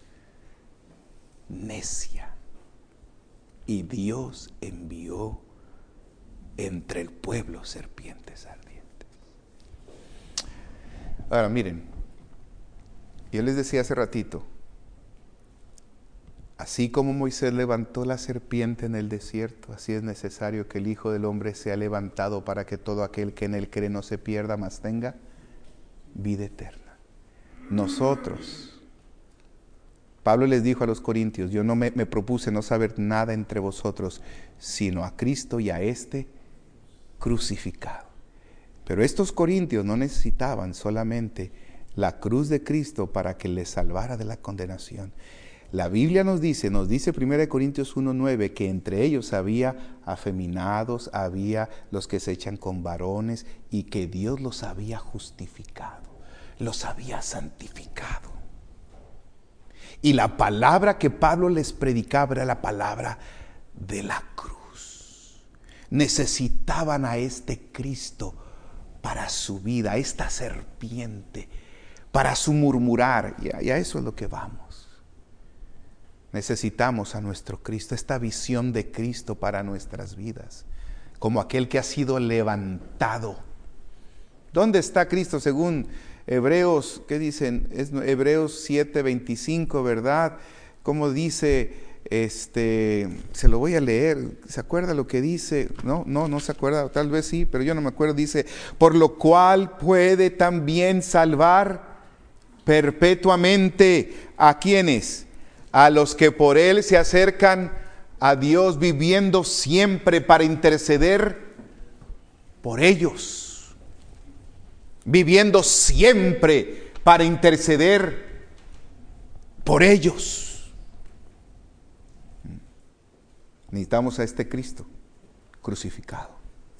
Necia. Y Dios envió entre el pueblo serpientes ardientes. Ahora miren, yo les decía hace ratito, así como Moisés levantó la serpiente en el desierto, así es necesario que el Hijo del Hombre sea levantado para que todo aquel que en él cree no se pierda, mas tenga vida eterna. Nosotros, Pablo les dijo a los corintios, yo no me, me propuse no saber nada entre vosotros, sino a Cristo y a este crucificado. Pero estos corintios no necesitaban solamente la cruz de Cristo para que les salvara de la condenación. La Biblia nos dice, nos dice primera Corintios uno nueve, que entre ellos había afeminados, había los que se echan con varones, y que Dios los había justificado, los había santificado. Y la palabra que Pablo les predicaba era la palabra de la cruz. Necesitaban a este Cristo para su vida, a esta serpiente, para su murmurar. Y a, y a eso es lo que vamos. Necesitamos a nuestro Cristo, esta visión de Cristo para nuestras vidas, como aquel que ha sido levantado. ¿Dónde está Cristo según Hebreos? ¿Qué dicen? Es Hebreos siete veinticinco, ¿verdad? Como dice, este, se lo voy a leer. ¿Se acuerda lo que dice? No, no, no se acuerda, tal vez sí, pero yo no me acuerdo. Dice, por lo cual puede también salvar perpetuamente a quienes, a los que por él se acercan a Dios, viviendo siempre para interceder por ellos, viviendo siempre para interceder por ellos. Necesitamos a este Cristo crucificado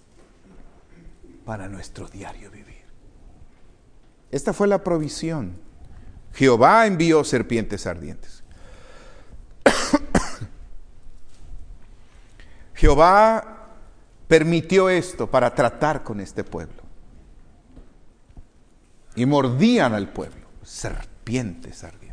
para nuestro diario vivir. Esta fue la provisión. Jehová envió serpientes ardientes. Jehová permitió esto para tratar con este pueblo. Y mordían al pueblo, serpientes ardientes.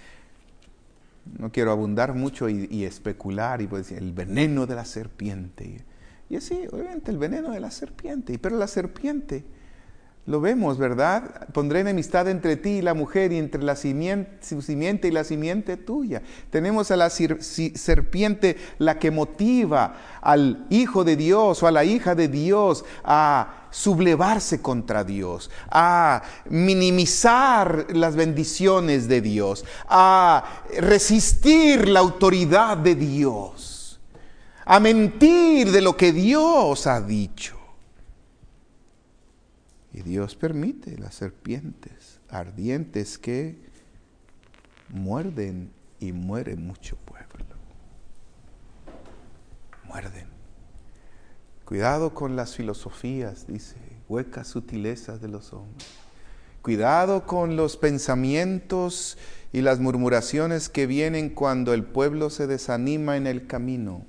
No quiero abundar mucho y, y especular y pues, el veneno de la serpiente. Y así, obviamente, el veneno de la serpiente. Pero la serpiente, lo vemos, ¿verdad? Pondré enemistad entre ti y la mujer, y entre la simiente, su simiente y la simiente tuya. Tenemos a la sir, si, serpiente, la que motiva al hijo de Dios o a la hija de Dios a sublevarse contra Dios, a minimizar las bendiciones de Dios, a resistir la autoridad de Dios, a mentir de lo que Dios ha dicho. Y Dios permite las serpientes ardientes que muerden y muere mucho pueblo. Muerden. Cuidado con las filosofías, dice, huecas sutilezas de los hombres. Cuidado con los pensamientos y las murmuraciones que vienen cuando el pueblo se desanima en el camino.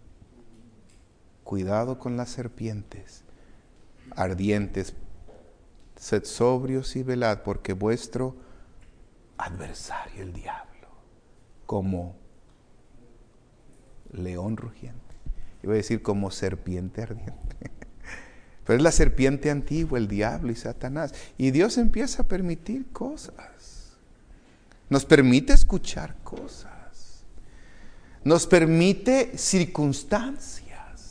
Cuidado con las serpientes ardientes. Sed sobrios y velad, porque vuestro adversario, el diablo, como león rugiente. Iba a decir como serpiente ardiente. Pero es la serpiente antigua, el diablo y Satanás. Y Dios empieza a permitir cosas. Nos permite escuchar cosas. Nos permite circunstancias.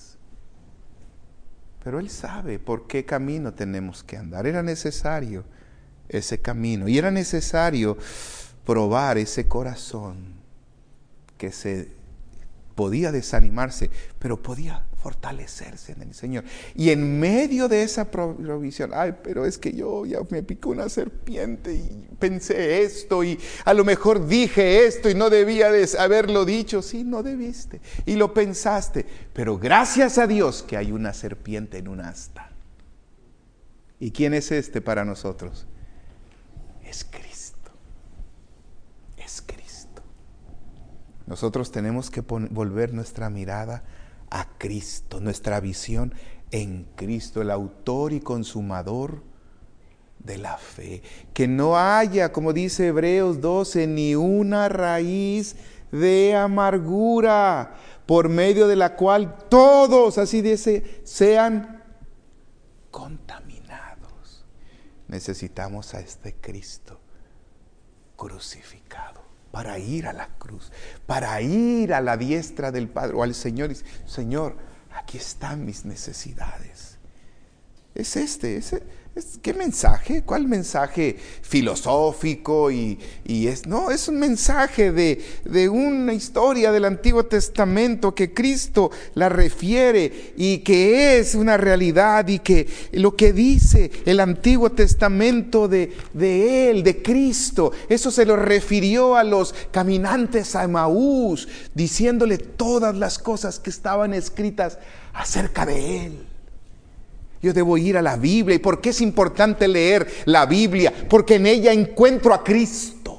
Pero Él sabe por qué camino tenemos que andar. Era necesario ese camino. Y era necesario probar ese corazón que se podía desanimarse, pero podía fortalecerse en el Señor. Y en medio de esa provisión, ay, pero es que yo ya me picó una serpiente y pensé esto y a lo mejor dije esto y no debía de haberlo dicho. Sí, no debiste y lo pensaste, pero gracias a Dios que hay una serpiente en un asta. ¿Y quién es este para nosotros? Es Cristo. Es Cristo. Nosotros tenemos que poner, volver nuestra mirada a Cristo, nuestra visión en Cristo, el autor y consumador de la fe. Que no haya, como dice Hebreos doce, ni una raíz de amargura, por medio de la cual todos, así dice, sean contaminados. Necesitamos a este Cristo crucificado para ir a la cruz, para ir a la diestra del Padre o al Señor y decir, Señor, aquí están mis necesidades. Es este, ese, es, ¿qué mensaje? ¿Cuál mensaje filosófico? Y, y es, no, es un mensaje de, de una historia del Antiguo Testamento que Cristo la refiere y que es una realidad, y que lo que dice el Antiguo Testamento de, de Él, de Cristo, eso se lo refirió a los caminantes a Emaús, diciéndole todas las cosas que estaban escritas acerca de Él. Yo debo ir a la Biblia. ¿Y por qué es importante leer la Biblia? Porque en ella encuentro a Cristo.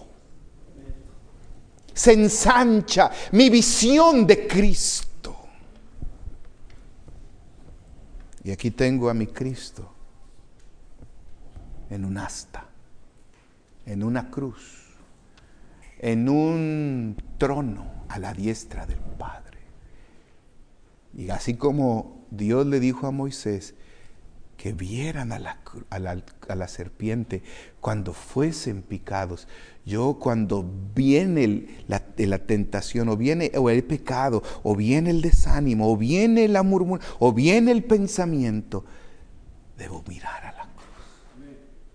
Se ensancha mi visión de Cristo. Y aquí tengo a mi Cristo en un asta, en una cruz, en un trono a la diestra del Padre. Y así como Dios le dijo a Moisés que vieran a la, a, la, a la serpiente cuando fuesen picados, yo cuando viene el, la, la tentación, o viene o el pecado, o viene el desánimo, o viene la murmuración, o viene el pensamiento, debo mirar a la cruz.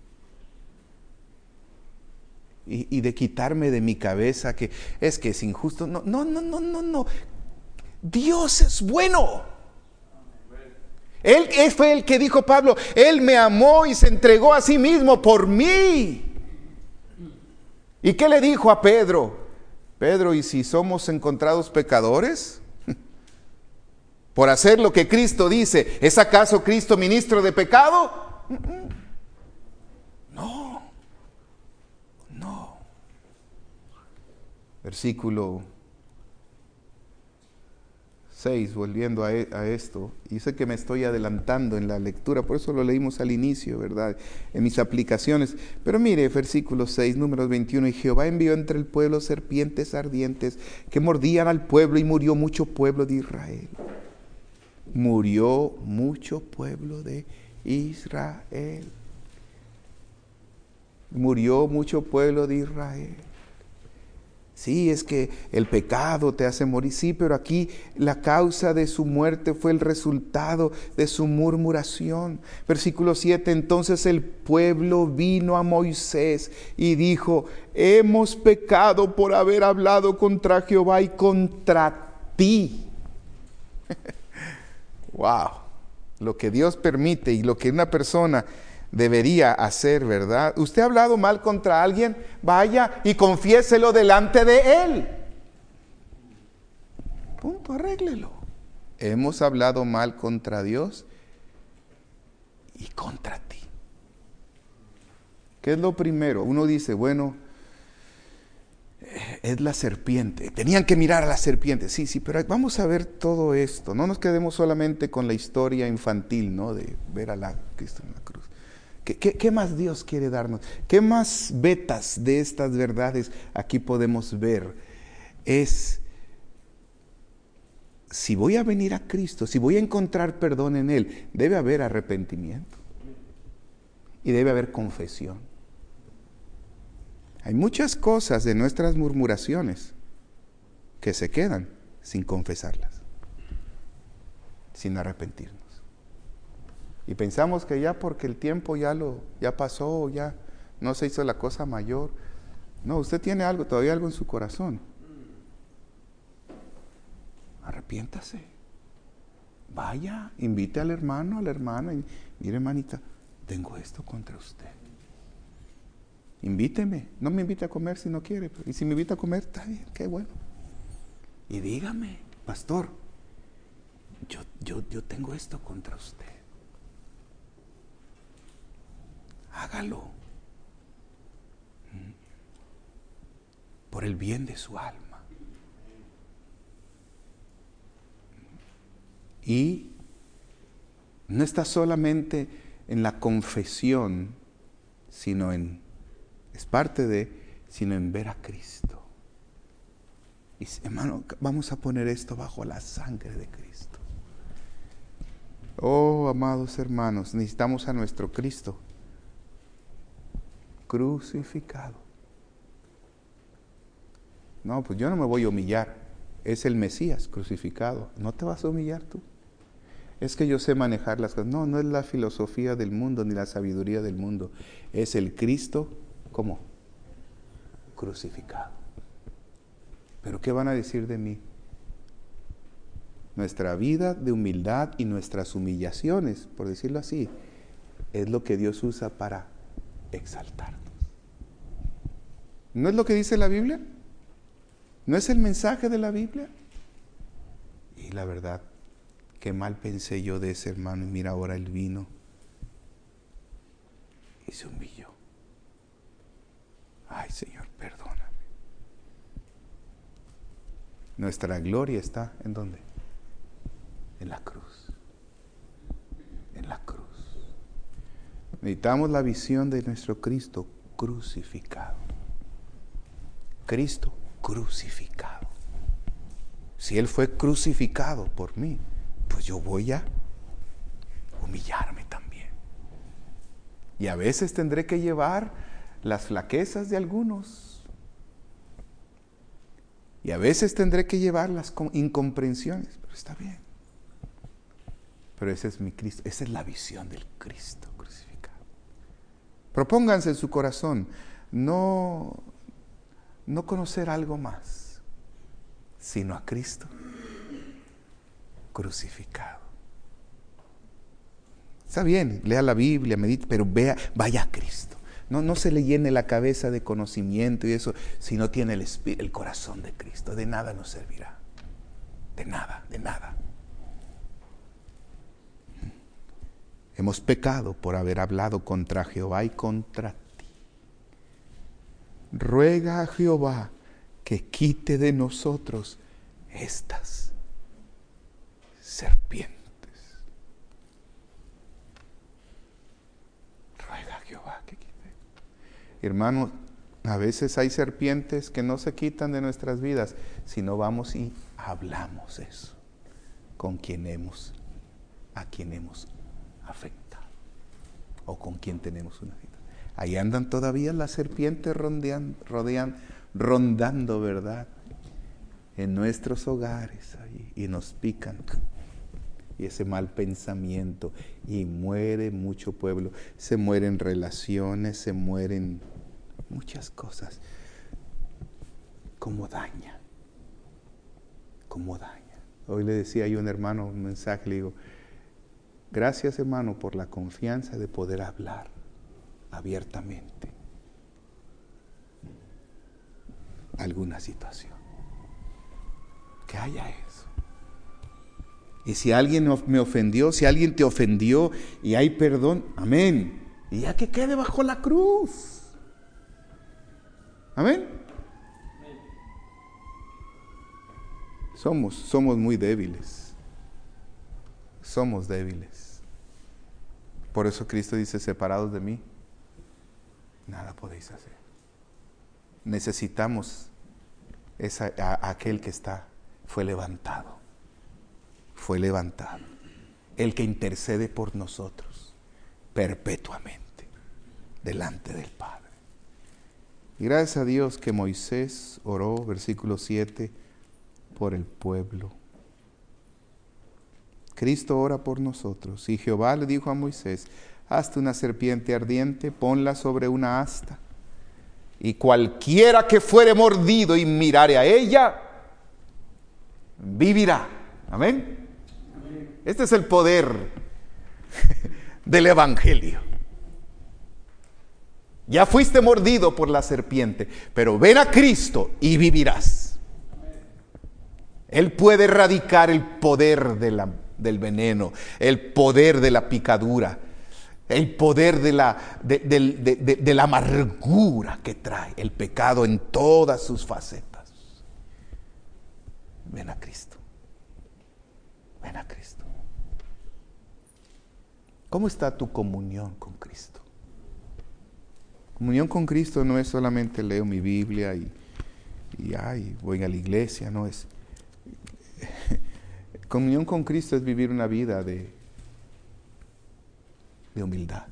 Y, y de quitarme de mi cabeza que es que es injusto. No, no, no, no, no, no. Dios es bueno. Él, él fue el que dijo Pablo, Él me amó y se entregó a sí mismo por mí. ¿Y qué le dijo a Pedro? Pedro, ¿y si somos encontrados pecadores? Por hacer lo que Cristo dice, ¿es acaso Cristo ministro de pecado? No, no. Versículo seis, volviendo a, a esto, y sé que me estoy adelantando en la lectura, por eso lo leímos al inicio, ¿verdad? En mis aplicaciones, pero mire, versículo seis, números veintiuno, y Jehová envió entre el pueblo serpientes ardientes que mordían al pueblo, y murió mucho pueblo de Israel. Murió mucho pueblo de Israel. Murió mucho pueblo de Israel. Sí, es que el pecado te hace morir, sí, pero aquí la causa de su muerte fue el resultado de su murmuración. Versículo siete, entonces el pueblo vino a Moisés y dijo, hemos pecado por haber hablado contra Jehová y contra ti. Wow. Lo que Dios permite y lo que una persona debería hacer, ¿verdad? Usted ha hablado mal contra alguien, vaya y confiéselo delante de él. Punto, arréglelo. Hemos hablado mal contra Dios y contra ti. ¿Qué es lo primero? Uno dice, bueno, es la serpiente. Tenían que mirar a la serpiente. Sí, sí, pero vamos a ver todo esto. No nos quedemos solamente con la historia infantil, ¿no? De ver a la Cristo en la cruz. ¿Qué, qué, qué más Dios quiere darnos? ¿Qué más vetas de estas verdades aquí podemos ver? Es, si voy a venir a Cristo, si voy a encontrar perdón en Él, debe haber arrepentimiento. Y debe haber confesión. Hay muchas cosas de nuestras murmuraciones que se quedan sin confesarlas, sin arrepentirnos. Y pensamos que ya porque el tiempo ya lo ya pasó, ya no se hizo la cosa mayor. No, usted tiene algo, todavía algo en su corazón. Arrepiéntase. Vaya, invite al hermano, a la hermana. Y, mire, hermanita, tengo esto contra usted. Invíteme. No me invite a comer si no quiere. Y si me invita a comer, está bien, qué bueno. Y dígame, pastor, yo, yo, yo tengo esto contra usted. Hágalo. Por el bien de su alma. Y no está solamente en la confesión, sino en, es parte de, sino en ver a Cristo. Y hermano, vamos a poner esto bajo la sangre de Cristo. Oh, amados hermanos, necesitamos a nuestro Cristo crucificado. No, pues yo no me voy a humillar. Es el Mesías crucificado. ¿No te vas a humillar tú? Es que yo sé manejar las cosas. No, no es la filosofía del mundo ni la sabiduría del mundo. Es el Cristo, ¿cómo? Crucificado. ¿Pero qué van a decir de mí? Nuestra vida de humildad y nuestras humillaciones, por decirlo así, es lo que Dios usa para exaltarnos. ¿No es lo que dice la Biblia? ¿No es el mensaje de la Biblia? Y la verdad, qué mal pensé yo de ese hermano, y mira, ahora él vino y se humilló. Ay, Señor, perdóname. Nuestra gloria está, ¿en dónde? En la cruz. En la cruz. Necesitamos la visión de nuestro Cristo crucificado. Cristo crucificado. Si Él fue crucificado por mí, pues yo voy a humillarme también. Y a veces tendré que llevar las flaquezas de algunos. Y a veces tendré que llevar las incomprensiones, pero está bien. Pero ese es mi Cristo, esa es la visión del Cristo crucificado. Propónganse en su corazón no, no conocer algo más, sino a Cristo crucificado. Está bien, lea la Biblia, medite, pero vea, vaya a Cristo. No, no se le llene la cabeza de conocimiento y eso, si no tiene el, espíritu, el corazón de Cristo. De nada nos servirá. De nada, de nada. Hemos pecado por haber hablado contra Jehová y contra ti. Ruega a Jehová que quite de nosotros estas serpientes. Ruega a Jehová que quite. Hermanos, a veces hay serpientes que no se quitan de nuestras vidas, sino vamos y hablamos eso con quien hemos, a quien hemos afectado o con quien tenemos una cita. Ahí andan todavía las serpientes rodean, rodean, rondando, ¿verdad? En nuestros hogares ahí, y nos pican. Y ese mal pensamiento, y muere mucho pueblo, se mueren relaciones, se mueren muchas cosas. ¿Cómo daña? ¿Cómo daña? Hoy le decía yo a un hermano un mensaje, le digo, gracias hermano por la confianza de poder hablar abiertamente alguna situación. Que haya eso. Y si alguien me ofendió, si alguien te ofendió y hay perdón, amén. Y ya que quede bajo la cruz. Amén. Somos, somos muy débiles. Somos débiles. Por eso Cristo dice, separados de mí, nada podéis hacer. Necesitamos esa, a, a aquel que está, fue levantado. Fue levantado. El que intercede por nosotros perpetuamente delante del Padre. Y gracias a Dios que Moisés oró, versículo siete, por el pueblo. Cristo ora por nosotros. Y Jehová le dijo a Moisés, hazte una serpiente ardiente, ponla sobre una asta, y cualquiera que fuere mordido y mirare a ella, vivirá. Amén. Amén. Este es el poder del Evangelio. Ya fuiste mordido por la serpiente, pero ven a Cristo y vivirás. Él puede erradicar el poder de la, del veneno, el poder de la picadura, el poder de la, de, de, de, de, de la amargura que trae el pecado en todas sus facetas. Ven a Cristo. Ven a Cristo. ¿Cómo está tu comunión con Cristo? Comunión con Cristo no es solamente leo mi Biblia y, y ay, voy a la iglesia, no es. Comunión con Cristo es vivir una vida de, de humildad,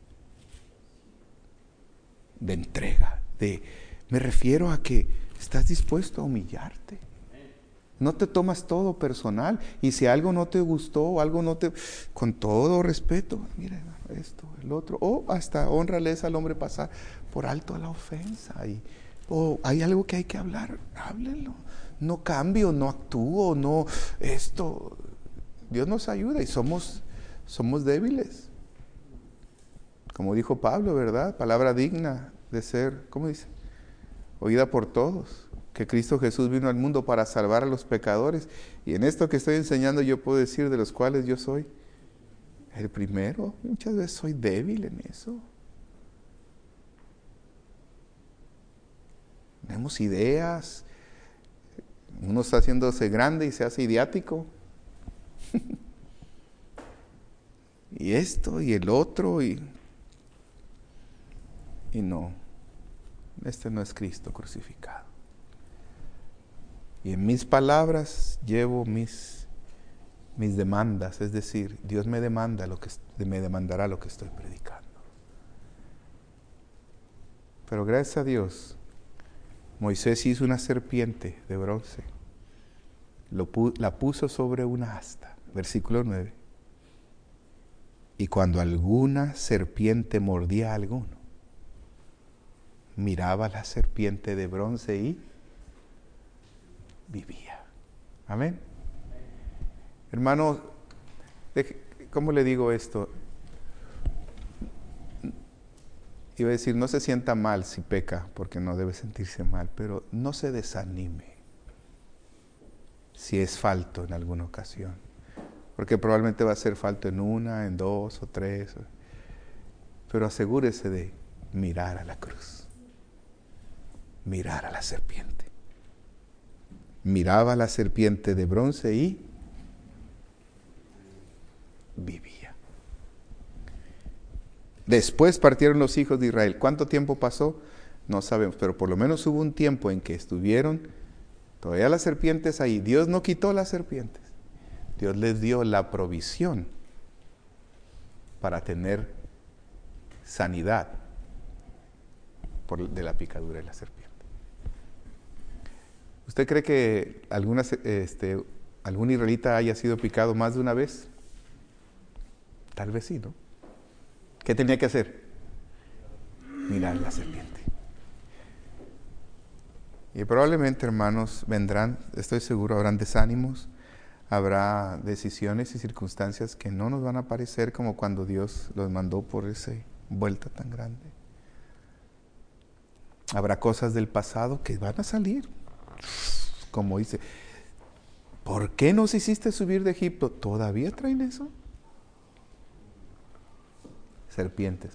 de entrega, de, me refiero a que estás dispuesto a humillarte. No te tomas todo personal, y si algo no te gustó o algo no te, con todo respeto, mira esto, el otro, o hasta honrales al hombre pasar por alto a la ofensa, y o hay algo que hay que hablar, háblenlo. No cambio, no actúo, no esto. Dios nos ayuda y somos, somos débiles. Como dijo Pablo, ¿verdad? Palabra digna de ser, ¿cómo dice? Oída por todos. Que Cristo Jesús vino al mundo para salvar a los pecadores. Y en esto que estoy enseñando yo puedo decir de los cuales yo soy el primero. Muchas veces soy débil en eso. Tenemos ideas. Uno está haciéndose grande y se hace idiático. Y esto y el otro y, y no. Este no es Cristo crucificado. Y en mis palabras llevo mis, mis demandas, es decir, Dios me demanda lo que me demandará lo que estoy predicando. Pero gracias a Dios, Moisés hizo una serpiente de bronce, lo, la puso sobre una asta, versículo nueve. Y cuando alguna serpiente mordía a alguno, miraba la serpiente de bronce y vivía. Amén. Hermano, ¿cómo le digo esto? Iba a decir, no se sienta mal si peca, porque no debe sentirse mal, pero no se desanime si es falto en alguna ocasión, porque probablemente va a ser falto en una, en dos o tres, pero asegúrese de mirar a la cruz, mirar a la serpiente. Miraba a la serpiente de bronce y vivía. Después partieron los hijos de Israel. ¿Cuánto tiempo pasó? No sabemos, pero por lo menos hubo un tiempo en que estuvieron todavía las serpientes ahí. Dios no quitó las serpientes. Dios les dio la provisión para tener sanidad por, de la picadura de la serpiente. ¿Usted cree que alguna, este, algún israelita haya sido picado más de una vez? Tal vez sí, ¿no? ¿Qué tenía que hacer? Mirar la serpiente. Y probablemente, hermanos, vendrán, estoy seguro, habrán desánimos, Habrá decisiones y circunstancias que no nos van a parecer como cuando Dios los mandó por esa vuelta tan grande. Habrá cosas del pasado que van a salir. Como dice, ¿por qué nos hiciste subir de Egipto? ¿Todavía traen eso? Serpientes.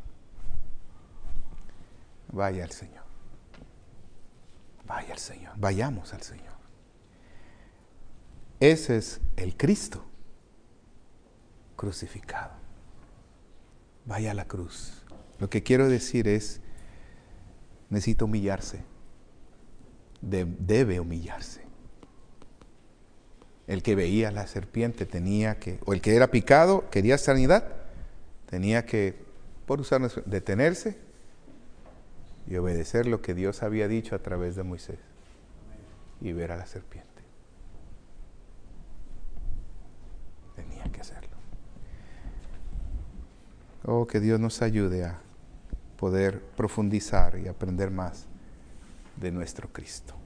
Vaya al Señor. Vaya al Señor. Vayamos al Señor. Ese es el Cristo crucificado. Vaya a la cruz. Lo que quiero decir es, necesita humillarse. De, debe humillarse. El que veía a la serpiente tenía que, o el que era picado, quería sanidad, tenía que, por usar nuestro, detenerse y obedecer lo que Dios había dicho a través de Moisés y ver a la serpiente. Tenía que hacerlo. Oh, que Dios nos ayude a poder profundizar y aprender más de nuestro Cristo.